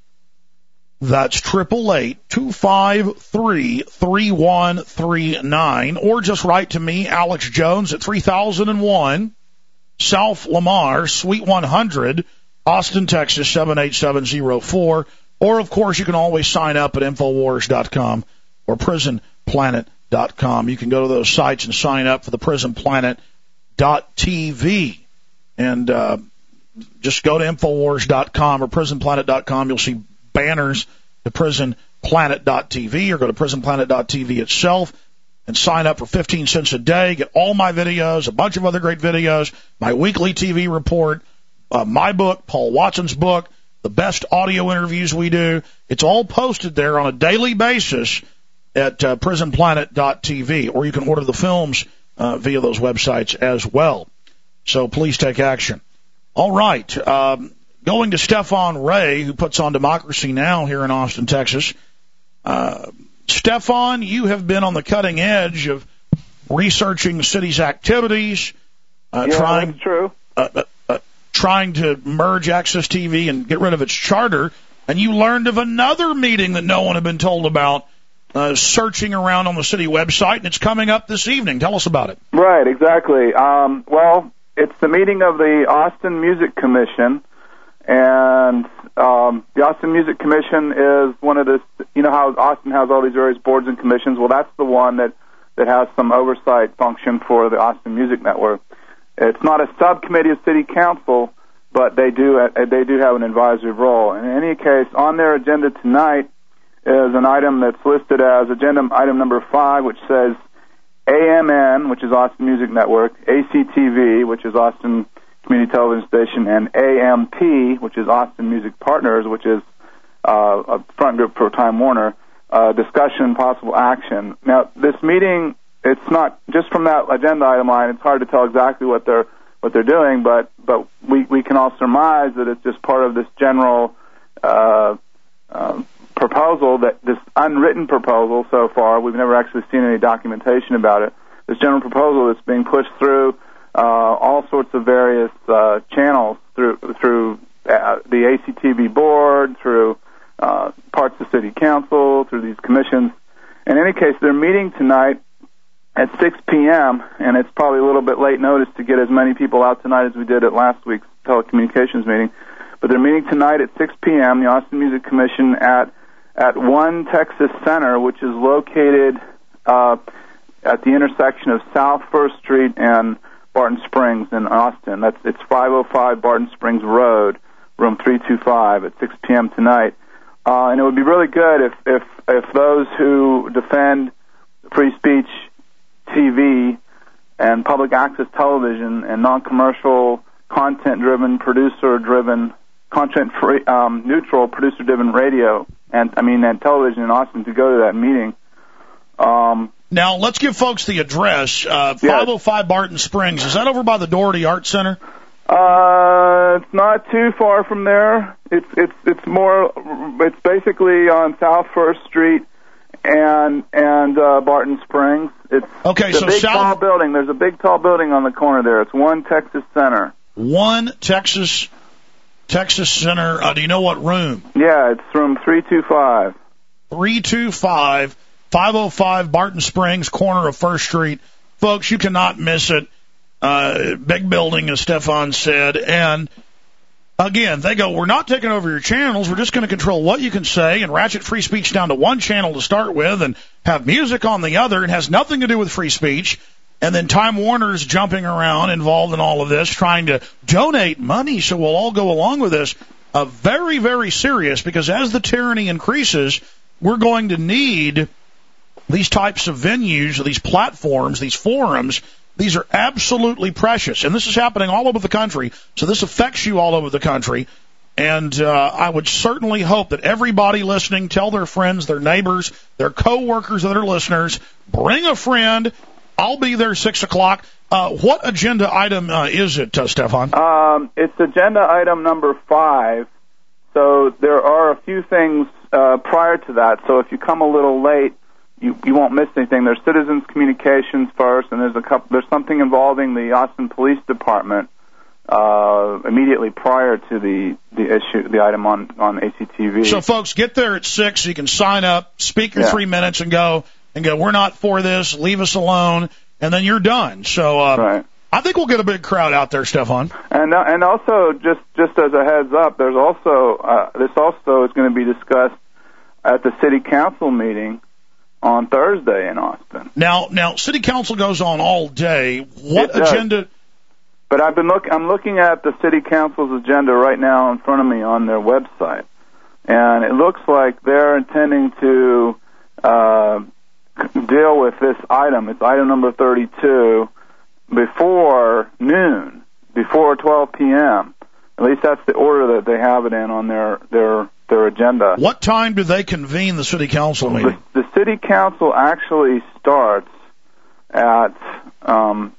That's eight eight eight, two five three, three one three nine. Or just write to me, Alex Jones, at three thousand one South Lamar, Suite one hundred, Austin, Texas, seven eight seven zero four. Or, of course, you can always sign up at Infowars dot com or Prison Planet dot com. You can go to those sites and sign up for the Prison Planet dot T V. And uh, just go to Infowars dot com or Prison Planet dot com. You'll see banners to Prison Planet dot T V, or go to Prison Planet dot T V itself and sign up for fifteen cents a day. Get all my videos, a bunch of other great videos, my weekly T V report, uh, my book, Paul Watson's book, the best audio interviews we do. It's all posted there on a daily basis at uh, Prison Planet dot T V, or you can order the films uh, via those websites as well. So please take action. All right. Um, going to Stefan Ray, who puts on Democracy Now! Here in Austin, Texas. Uh, Stefan, you have been on the cutting edge of researching the city's activities, uh, yeah, trying, that's true. Uh, uh, uh, trying to merge Access T V and get rid of its charter, and you learned of another meeting that no one had been told about, uh, searching around on the city website, and it's coming up this evening. Tell us about it. Right, exactly. Um, well, it's the meeting of the Austin Music Commission, and um, the Austin Music Commission is one of the, you know how Austin has all these various boards and commissions? Well, that's the one that, that has some oversight function for the Austin Music Network. It's not a subcommittee of City Council, but they do uh, they do have an advisory role. In any case, on their agenda tonight is an item that's listed as agenda item number five, which says A M N, which is Austin Music Network, A C T V, which is Austin Community Television Station, and A M P, which is Austin Music Partners, which is uh, a front group for Time Warner, uh, discussion and possible action. Now, this meeting, it's not just from that agenda item line. It's hard to tell exactly what they're what they're doing, but but we we can all surmise that it's just part of this general uh, uh, proposal, that this unwritten proposal so far. We've never actually seen any documentation about it. This general proposal that's being pushed through uh, all sorts of various uh, channels through through uh, the A C T V board, through uh, parts of the city council, through these commissions. In any case, they're meeting tonight at six p.m., and it's probably a little bit late notice to get as many people out tonight as we did at last week's telecommunications meeting. But they're meeting tonight at six p.m., the Austin Music Commission, at at One Texas Center, which is located uh, at the intersection of South First Street and Barton Springs in Austin. That's it's five oh five Barton Springs Road, room three two five, at six p.m. tonight. Uh, and it would be really good if, if, if those who defend free speech T V and public access television and non-commercial, content-driven, producer-driven, content-free, um, neutral, producer-driven radio and I mean and television in Austin to go to that meeting. Um, now let's give folks the address. Uh, five oh five yes. Barton Springs. Is that over by the Doherty Art Center? Uh, it's not too far from there. It's it's it's more. It's basically on South First Street and and uh, Barton Springs. It's okay. The So big South tall building. There's a big tall building on the corner there. It's One Texas Center. One Texas Texas Center. Uh, do you know what room? Yeah, it's room three two five. Three two five. five oh five Barton Springs, corner of First Street. Folks, you cannot miss it. Uh, big building, as Stefan said. And, again, they go, we're not taking over your channels. We're just going to control what you can say and ratchet free speech down to one channel to start with and have music on the other. It has nothing to do with free speech. And then Time Warner's jumping around, involved in all of this, trying to donate money so we'll all go along with this. Uh, very, very serious, because as the tyranny increases, we're going to need these types of venues, these platforms, these forums. These are absolutely precious. And this is happening all over the country, so this affects you all over the country. And uh, I would certainly hope that everybody listening tell their friends, their neighbors, their coworkers that are listeners, bring a friend. I'll be there six o'clock. Uh, what agenda item uh, is it, uh, Stefan? Um, it's agenda item number five. So there are a few things uh, prior to that. So if you come a little late, you, you won't miss anything. There's citizens communications first, and there's a couple. There's something involving the Austin Police Department uh, immediately prior to the the issue, the item on on A C T V. So folks, get there at six. So you can sign up, speak your yeah. three minutes, and go. And go, we're not for this, leave us alone, and then you're done. So uh, right. I think we'll get a big crowd out there, Stefan. And uh, and also, just, just as a heads up, there's also uh, this also is going to be discussed at the city council meeting on Thursday in Austin. Now, now, city council goes on all day. What It agenda? Does. But I've been look. I'm looking at the city council's agenda right now in front of me on their website, and it looks like they're intending to Uh, deal with this item. It's item number thirty-two before noon, before twelve p.m. At least that's the order that they have it in on their their their agenda. What time do they convene the city council meeting? The, the city council actually starts at um,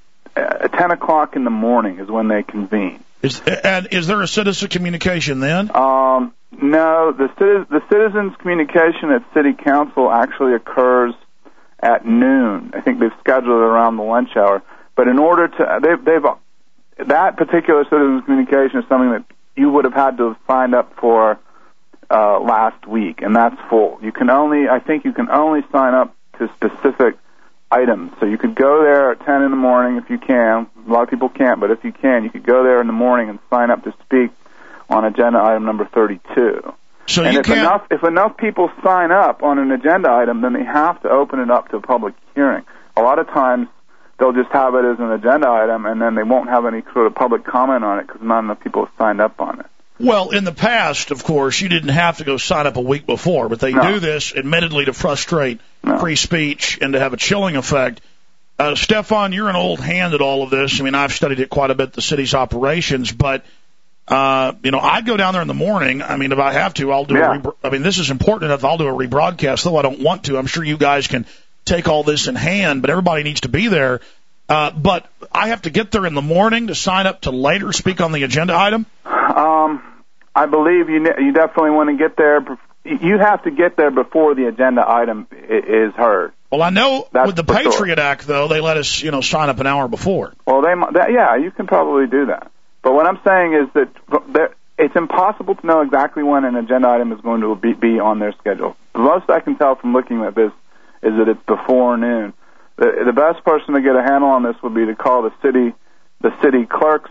at ten o'clock in the morning is when they convene. Is, and is there a citizen communication then? Um, no, the the citizens communication at city council actually occurs at noon. I think they've scheduled it around the lunch hour. But in order to, they've, they've that particular citizens communication is something that you would have had to have signed up for uh, last week, and that's full. You can only, I think, you can only sign up to specific items. So you could go there at ten in the morning if you can. A lot of people can't, but if you can, you could go there in the morning and sign up to speak on agenda item number thirty-two. So and you if can't... enough if enough people sign up on an agenda item, then they have to open it up to a public hearing. A lot of times they'll just have it as an agenda item, and then they won't have any sort of public comment on it because not enough people have signed up on it. Well, in the past, of course, you didn't have to go sign up a week before, but they no. do this, admittedly, to frustrate no. free speech and to have a chilling effect. Uh, Stefan, you're an old hand at all of this. I mean, I've studied it quite a bit, the city's operations, but, uh, you know, I'd go down there in the morning. I mean, if I have to, I'll do yeah. a re- I mean, this is important enough. I'll do a rebroadcast, though I don't want to. I'm sure you guys can take all this in hand, but everybody needs to be there. Uh, but I have to get there in the morning to sign up to later speak on the agenda item? Um, I believe you ne- you definitely want to get there. You have to get there before the agenda item is heard. Well, I know That's with the for Patriot sure. Act, though, they let us, you know, sign up an hour before. Well, they, that, yeah, you can probably do that. But what I'm saying is that there, it's impossible to know exactly when an agenda item is going to be, be on their schedule. The most I can tell from looking at this is that it's before noon. The, the best person to get a handle on this would be to call the city, the city clerk's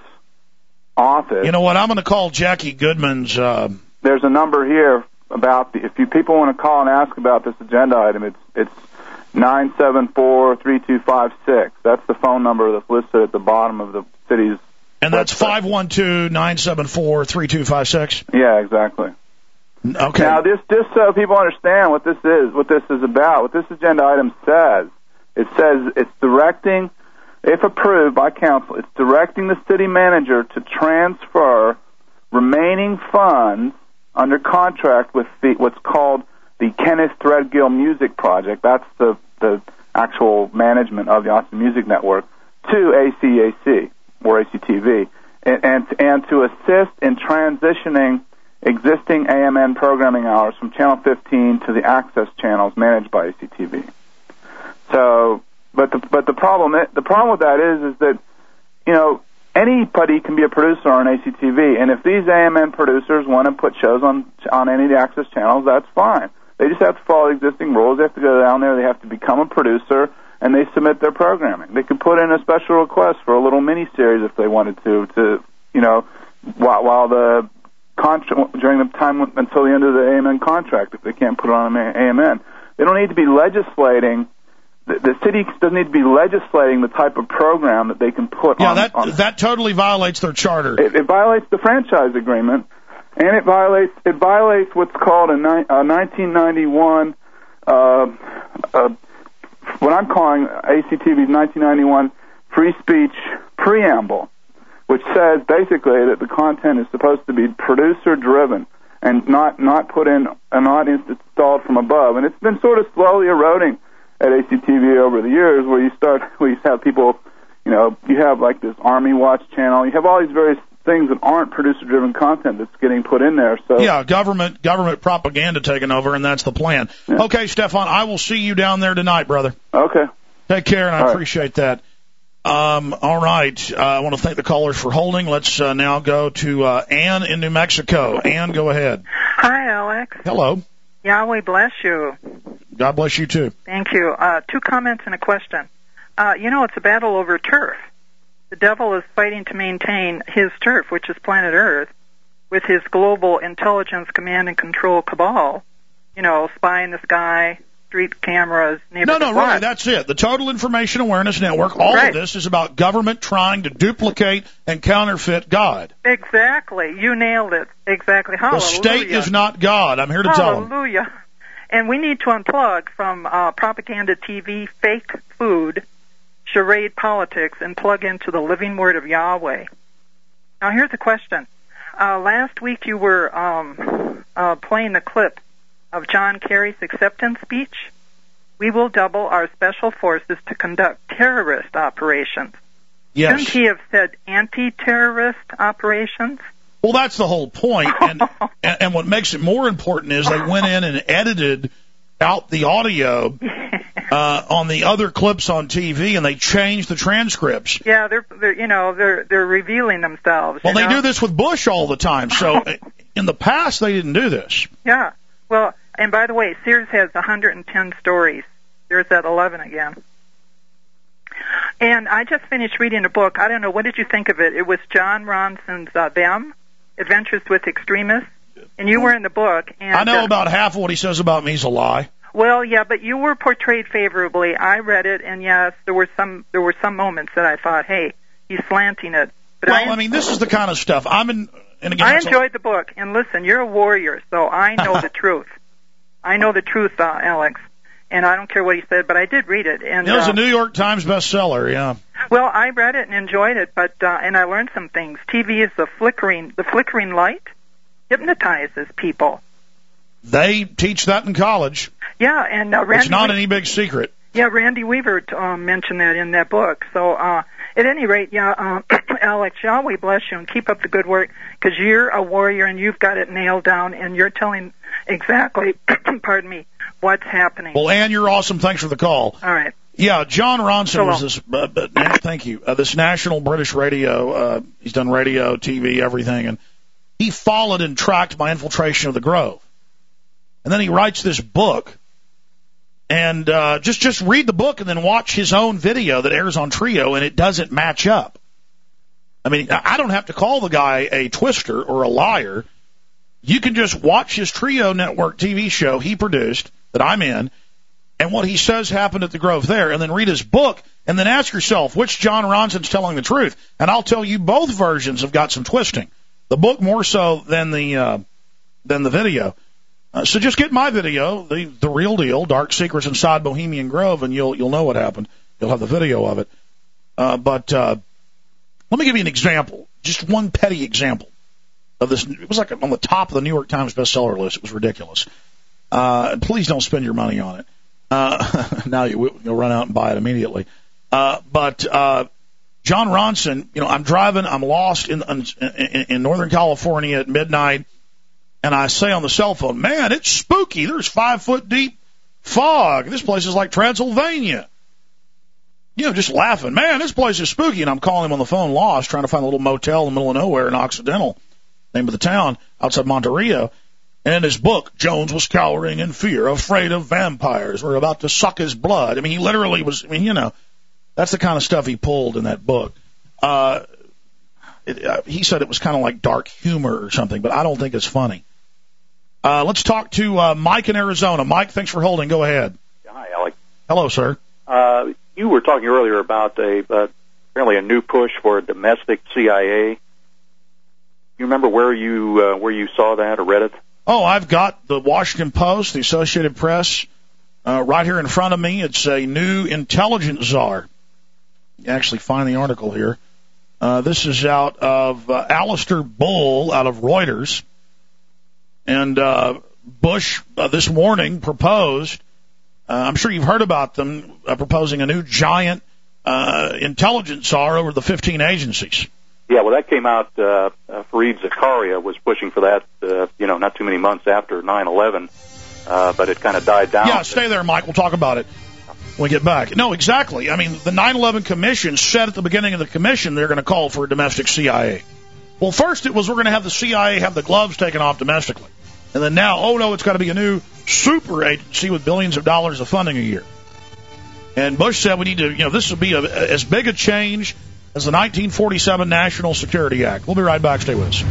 office. You know what? I'm going to call Jackie Goodman's. Uh, There's a number here about the, if you people want to call and ask about this agenda item, it's it's nine seven four, three two five six. That's the phone number that's listed at the bottom of the city's. And that's five one two, nine seven four, three two five six? Yeah, exactly. Okay. Now, this, just so people understand what this is, what this is about, what this agenda item says, it says it's directing, if approved by council, it's directing the city manager to transfer remaining funds under contract with the, what's called the Kenneth Threadgill Music Project. That's the, the actual management of the Austin Music Network, to A C A C or A C T V, and, and, and to assist in transitioning existing A M N programming hours from Channel fifteen to the access channels managed by A C T V. So, but the but the problem the problem with that is is that, you know, anybody can be a producer on A C T V, and if these A M N producers want to put shows on on any of the access channels, that's fine. They just have to follow existing rules. They have to go down there. They have to become a producer, and they submit their programming. They could put in a special request for a little mini-series if they wanted to, to you know, while, while the contract, during the time until the end of the A M N contract, if they can't put it on A M N. They don't need to be legislating. The, the city doesn't need to be legislating the type of program that they can put yeah, on. Yeah, that on, that totally violates their charter. It, it violates the franchise agreement, and it violates it violates what's called a, ni- a nineteen ninety-one. Uh, uh, what I'm calling A C T V's nineteen ninety-one free speech preamble, which says basically that the content is supposed to be producer driven and not not put in and not installed from above. And it's been sort of slowly eroding at A C T V over the years, where you start where you have people, you know, you have like this Army Watch channel, you have all these various things that aren't producer driven content that's getting put in there. So yeah, government government propaganda taking over, and that's the plan. Yeah. Okay, Stefan, I will see you down there tonight, brother. Okay. Take care, and I all appreciate right. that. Um, all right. Uh, I want to thank the callers for holding. Let's uh, now go to uh, Ann in New Mexico. Ann, go ahead. Hi, Alex. Hello. Yahweh bless you. God bless you, too. Thank you. Uh, two comments and a question. Uh, you know, it's a battle over turf. The devil is fighting to maintain his turf, which is planet Earth, with his global intelligence command and control cabal. You know, spy in the sky, street cameras, No, no, really, that's it. The Total Information Awareness Network, all right. of this is about government trying to duplicate and counterfeit God. Exactly. You nailed it. Exactly. Hallelujah. The state is not God. I'm here to tell them. Hallelujah. And we need to unplug from uh, propaganda T V, fake food, charade politics, and plug into the living word of Yahweh. Now, here's the question. Uh, last week you were um, uh, playing the clip of John Kerry's acceptance speech. We will double our special forces to conduct terrorist operations. Yes. Shouldn't he have said anti-terrorist operations? Well, that's the whole point. And, and, and what makes it more important is they went in and edited out the audio uh, on the other clips on T V, and they changed the transcripts. Yeah, they're, they're you know, they're they're revealing themselves. Well, you they know? do this with Bush all the time. So in the past, they didn't do this. Yeah. Well, and by the way, Sears has one hundred ten stories. There's that eleven again. And I just finished reading a book. I don't know, what did you think of it? It was John Ronson's uh, Them, Adventures with Extremists. And you were in the book. And, I know uh, about half of what he says about me is a lie. Well, yeah, but you were portrayed favorably. I read it, and yes, there were some there were some moments that I thought, hey, he's slanting it. But well, I, I mean, this is the kind of stuff. I'm in. And again, I enjoyed the book. And listen, you're a warrior, so I know the truth. I know the truth, uh, Alex. And I don't care what he said, but I did read it. And it was uh, a New York Times bestseller, yeah. Well, I read it and enjoyed it, but uh, and I learned some things. T V is the flickering, the flickering light hypnotizes people. They teach that in college. Yeah, and uh, Randy it's not We- any big secret. Yeah, Randy Weaver um, mentioned that in that book. So, uh, at any rate, yeah, uh, Alex, Yahweh bless you and keep up the good work, because you're a warrior and you've got it nailed down, and you're telling exactly, pardon me, what's happening. Well, Ann, you're awesome. Thanks for the call. All right. Yeah, John Ronson Hello. was this. Uh, uh, thank you. Uh, this national British radio. Uh, he's done radio, T V, everything, and he followed and tracked my infiltration of the Grove. And then he writes this book. And uh, just just read the book and then watch his own video that airs on Trio, and it doesn't match up. I mean, I don't have to call the guy a twister or a liar. You can just watch his Trio Network T V show he produced that I'm in, and what he says happened at the Grove there, and then read his book, and then ask yourself, which John Ronson's telling the truth? And I'll tell you, both versions have got some twisting. The book more so than the uh, than the video. Uh, so just get my video, the the real deal, Dark Secrets Inside Bohemian Grove, and you'll you'll know what happened. You'll have the video of it. Uh, but uh, let me give you an example, just one petty example of this. It was like on the top of the New York Times bestseller list. It was ridiculous. Uh, please don't spend your money on it. Uh, now you, you'll run out and buy it immediately. Uh, but uh, John Ronson, you know, I'm driving, I'm lost in, in in Northern California at midnight. And I say on the cell phone, man, it's spooky. There's five foot deep fog. This place is like Transylvania. You know, just laughing. Man, this place is spooky. And I'm calling him on the phone, lost, trying to find a little motel in the middle of nowhere in Occidental, name of the town, outside Monterey. And in his book, Jones was cowering in fear, afraid of vampires, were about to suck his blood. I mean, he literally was, I mean, you know, that's the kind of stuff he pulled in that book. Uh, it, uh, he said it was kind of like dark humor or something, but I don't think it's funny. Uh, let's talk to uh, Mike in Arizona. Mike, thanks for holding. Go ahead. Hi, Alex. Hello, sir. Uh, you were talking earlier about a uh, apparently a new push for a domestic C I A. You remember where you uh, where you saw that or read it? Oh, I've got the Washington Post, the Associated Press, uh, right here in front of me. It's a new intelligence czar. You can actually find the article here. Uh, this is out of uh, Alistair Bull, out of Reuters. And uh, Bush uh, this morning proposed, uh, I'm sure you've heard about them, uh, proposing a new giant uh, intelligence czar over the fifteen agencies. Yeah, well, that came out, uh, uh, Fareed Zakaria was pushing for that, uh, you know, not too many months after nine eleven, uh, but it kind of died down. Yeah, stay there, Mike. We'll talk about it when we get back. No, exactly. I mean, the nine eleven Commission said at the beginning of the commission they're going to call for a domestic C I A. Well, first it was we're going to have the C I A have the gloves taken off domestically. And then now, oh, no, it's got to be a new super agency with billions of dollars of funding a year. And Bush said we need to, you know, this will be a, as big a change as the nineteen forty-seven National Security Act. We'll be right back. Stay with us.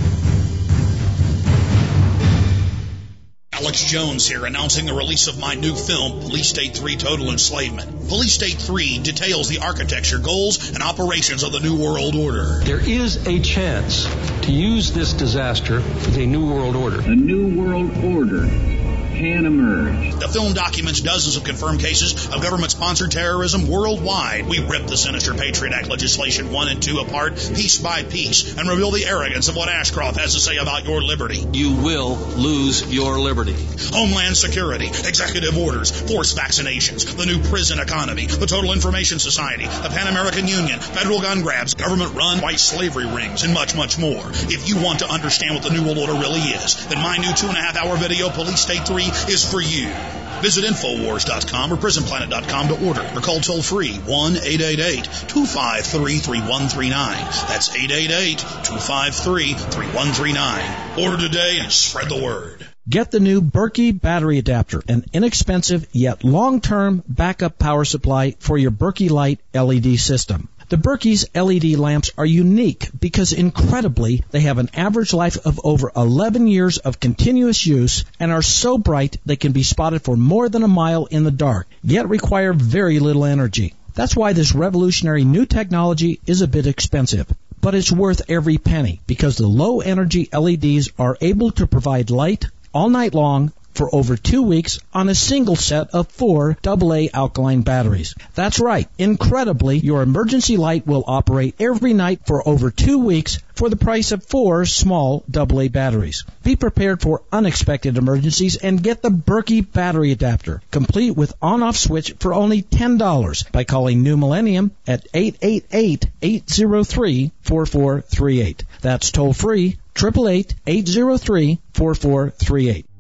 Alex Jones here, announcing the release of my new film, Police State three Total Enslavement. Police State three details the architecture, goals, and operations of the New World Order. There is a chance to use this disaster with a New World Order. A New World Order can emerge. The film documents dozens of confirmed cases of government-sponsored terrorism worldwide. We rip the sinister Patriot Act legislation one and two apart, piece by piece, and reveal the arrogance of what Ashcroft has to say about your liberty. You will lose your liberty. Homeland Security, executive orders, forced vaccinations, the new prison economy, the Total Information Society, the Pan American Union, federal gun grabs, government-run white slavery rings, and much, much more. If you want to understand what the New World Order really is, then my new two-and-a-half-hour video, Police State three, is for you. Visit Infowars dot com or Prison Planet dot com to order, or call toll-free one eight eight eight, two five three, three one three nine. That's eight eight eight, two five three, three one three nine. Order today and spread the word. Get the new Berkey battery adapter, an inexpensive yet long-term backup power supply for your Berkey Light L E D system. The Berkey's L E D lamps are unique because, incredibly, they have an average life of over eleven years of continuous use and are so bright they can be spotted for more than a mile in the dark, yet require very little energy. That's why this revolutionary new technology is a bit expensive. But it's worth every penny because the low-energy L E Ds are able to provide light all night long for over two weeks on a single set of four double A alkaline batteries. That's right. Incredibly, your emergency light will operate every night for over two weeks for the price of four small double A batteries. Be prepared for unexpected emergencies and get the Berkey battery adapter, complete with on-off switch for only ten dollars by calling New Millennium at eight eight eight, eight zero three, four four three eight. That's toll-free, eight eight eight, eight zero three, four four three eight.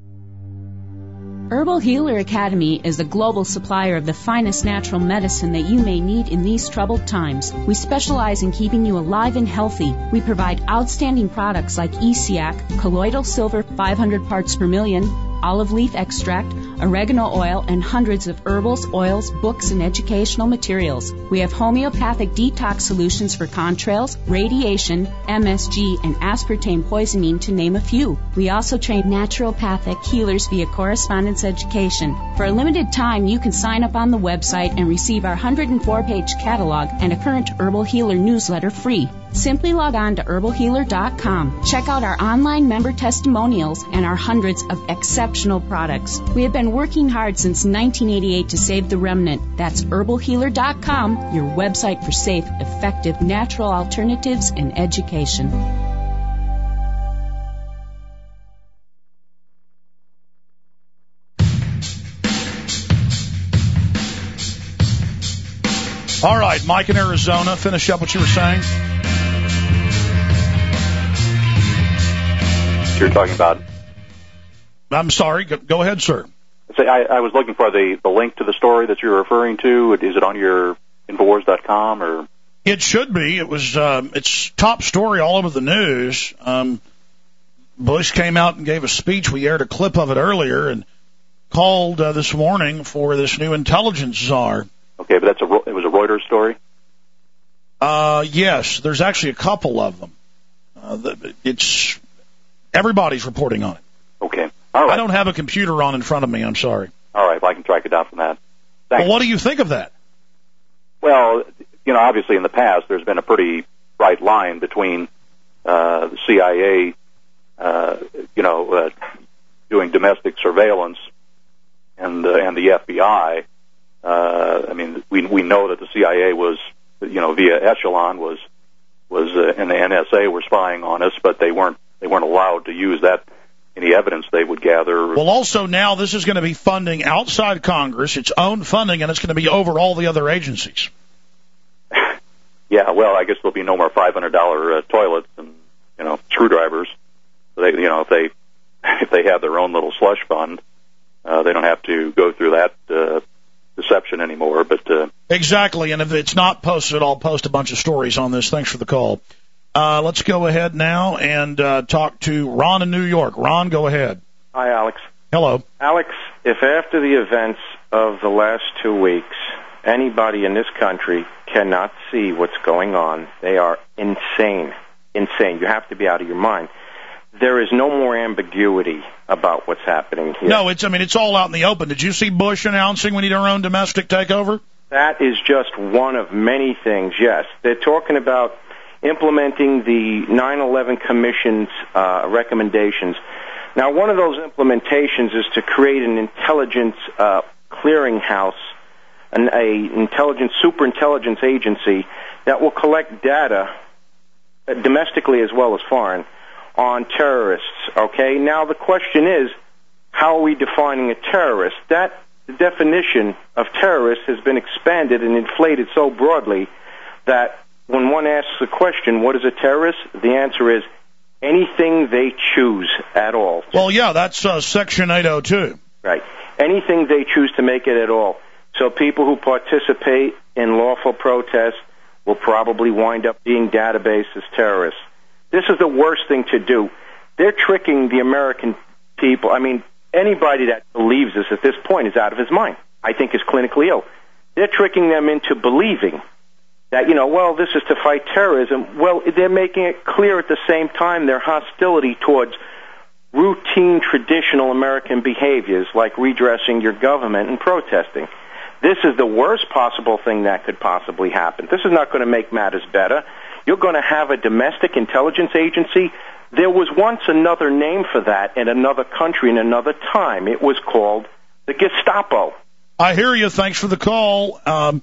Herbal Healer Academy is a global supplier of the finest natural medicine that you may need in these troubled times. We specialize in keeping you alive and healthy. We provide outstanding products like E C A C, colloidal silver five hundred parts per million, olive leaf extract, oregano oil, and hundreds of herbals, oils, books, and educational materials. We have homeopathic detox solutions for contrails, radiation, M S G, and aspartame poisoning, to name a few. We also train naturopathic healers via correspondence education. For a limited time, you can sign up on the website and receive our one hundred four page catalog and a current Herbal Healer newsletter free. Simply log on to herbal healer dot com. Check out our online member testimonials and our hundreds of exceptional products. We have been working hard since nineteen eighty-eight to save the remnant. That's herbal healer dot com, your website for safe, effective, natural alternatives and education. All right, Mike in Arizona, finish up what you were saying. You're talking about. I'm sorry. Go, go ahead, sir. Say, I, I was looking for the, the link to the story that you're referring to. Is it on your Infowars dot com or? It should be. It was. Um, it's top story all over the news. Um, Bush came out and gave a speech. We aired a clip of it earlier and called uh, this morning for this new intelligence czar. Okay, but that's a it was a Reuters story? Uh, yes, there's actually a couple of them. Uh, the, it's everybody's reporting on it. Okay, all right. I don't have a computer on in front of me. I'm sorry. All right, well, I can track it down from that. Thanks. Well, what do you think of that? Well, you know, obviously in the past there's been a pretty bright line between uh, the C I A, uh, you know, uh, doing domestic surveillance and uh, and the F B I. Uh, I mean, we we know that the C I A was, you know, via Echelon was was uh, and the N S A were spying on us, but they weren't they weren't allowed to use that any evidence they would gather. Well, also now this is going to be funding outside Congress, its own funding, and it's going to be over all the other agencies. Yeah, well, I guess there'll be no more five hundred dollar uh, toilets and, you know, screwdrivers. So they, you know, if they if they have their own little slush fund, uh, they don't have to go through that uh, deception anymore. But uh, exactly, and if it's not posted, I'll post a bunch of stories on this. Thanks for the call. Uh, let's go ahead now and uh, talk to Ron in New York. Ron, go ahead. Hi, Alex. Hello. Alex, if after the events of the last two weeks, anybody in this country cannot see what's going on, they are insane. Insane. You have to be out of your mind. There is no more ambiguity about what's happening here. No, it's, I mean, it's all out in the open. Did you see Bush announcing we need our own domestic takeover? That is just one of many things, yes. They're talking about implementing the nine eleven Commission's uh, recommendations. Now, one of those implementations is to create an intelligence uh, clearinghouse, an a intelligence superintelligence agency that will collect data, uh, domestically as well as foreign, on terrorists. Okay. Now the question is, how are we defining a terrorist? That the definition of terrorist has been expanded and inflated so broadly that when one asks the question, what is a terrorist? The answer is anything they choose at all. Well, yeah, that's uh, Section eight oh two. Right. Anything they choose to make it at all. So people who participate in lawful protests will probably wind up being databased as terrorists. This is the worst thing to do. They're tricking the American people. I mean, anybody that believes this at this point is out of his mind. I think is clinically ill. They're tricking them into believing that, you know, well, this is to fight terrorism. Well, they're making it clear at the same time their hostility towards routine, traditional American behaviors like redressing your government and protesting. This is the worst possible thing that could possibly happen. This is not going to make matters better. You're going to have a domestic intelligence agency. There was once another name for that in another country in another time. It was called the Gestapo. I hear you. Thanks for the call. Um,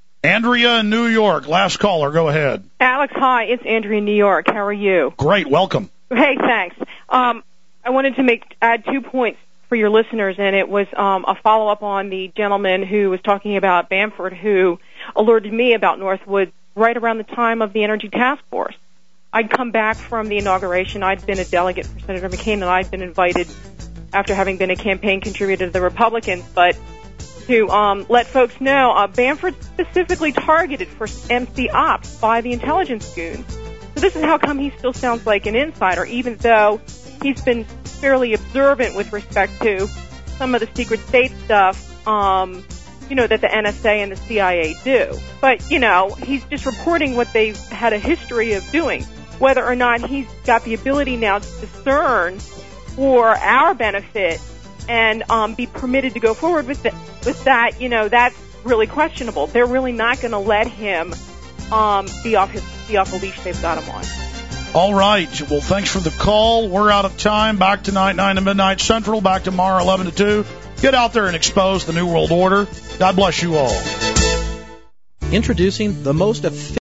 Andrea in New York, last caller. Go ahead. Alex, hi. It's Andrea in New York. How are you? Great. Welcome. Hey, thanks. Um, I wanted to make add two points for your listeners, and it was um, a follow-up on the gentleman who was talking about Bamford, who alerted me about Northwood right around the time of the Energy Task Force. I'd come back from the inauguration. I'd been a delegate for Senator McCain, and I'd been invited after having been a campaign contributor to the Republicans, but to um, let folks know, uh, Bamford specifically targeted for M C Ops by the intelligence goons. So this is how come he still sounds like an insider, even though he's been fairly observant with respect to some of the secret state stuff, um, you know, that the N S A and the C I A do. But, you know, he's just reporting what they've had a history of doing. Whether or not he's got the ability now to discern for our benefit and um, be permitted to go forward with, the, with that, you know, that's really questionable. They're really not going to let him um, be off his be off the leash they've got him on. All right. Well, thanks for the call. We're out of time. Back tonight, nine to midnight Central. Back tomorrow, eleven to two. Get out there and expose the New World Order. God bless you all. Introducing the most effective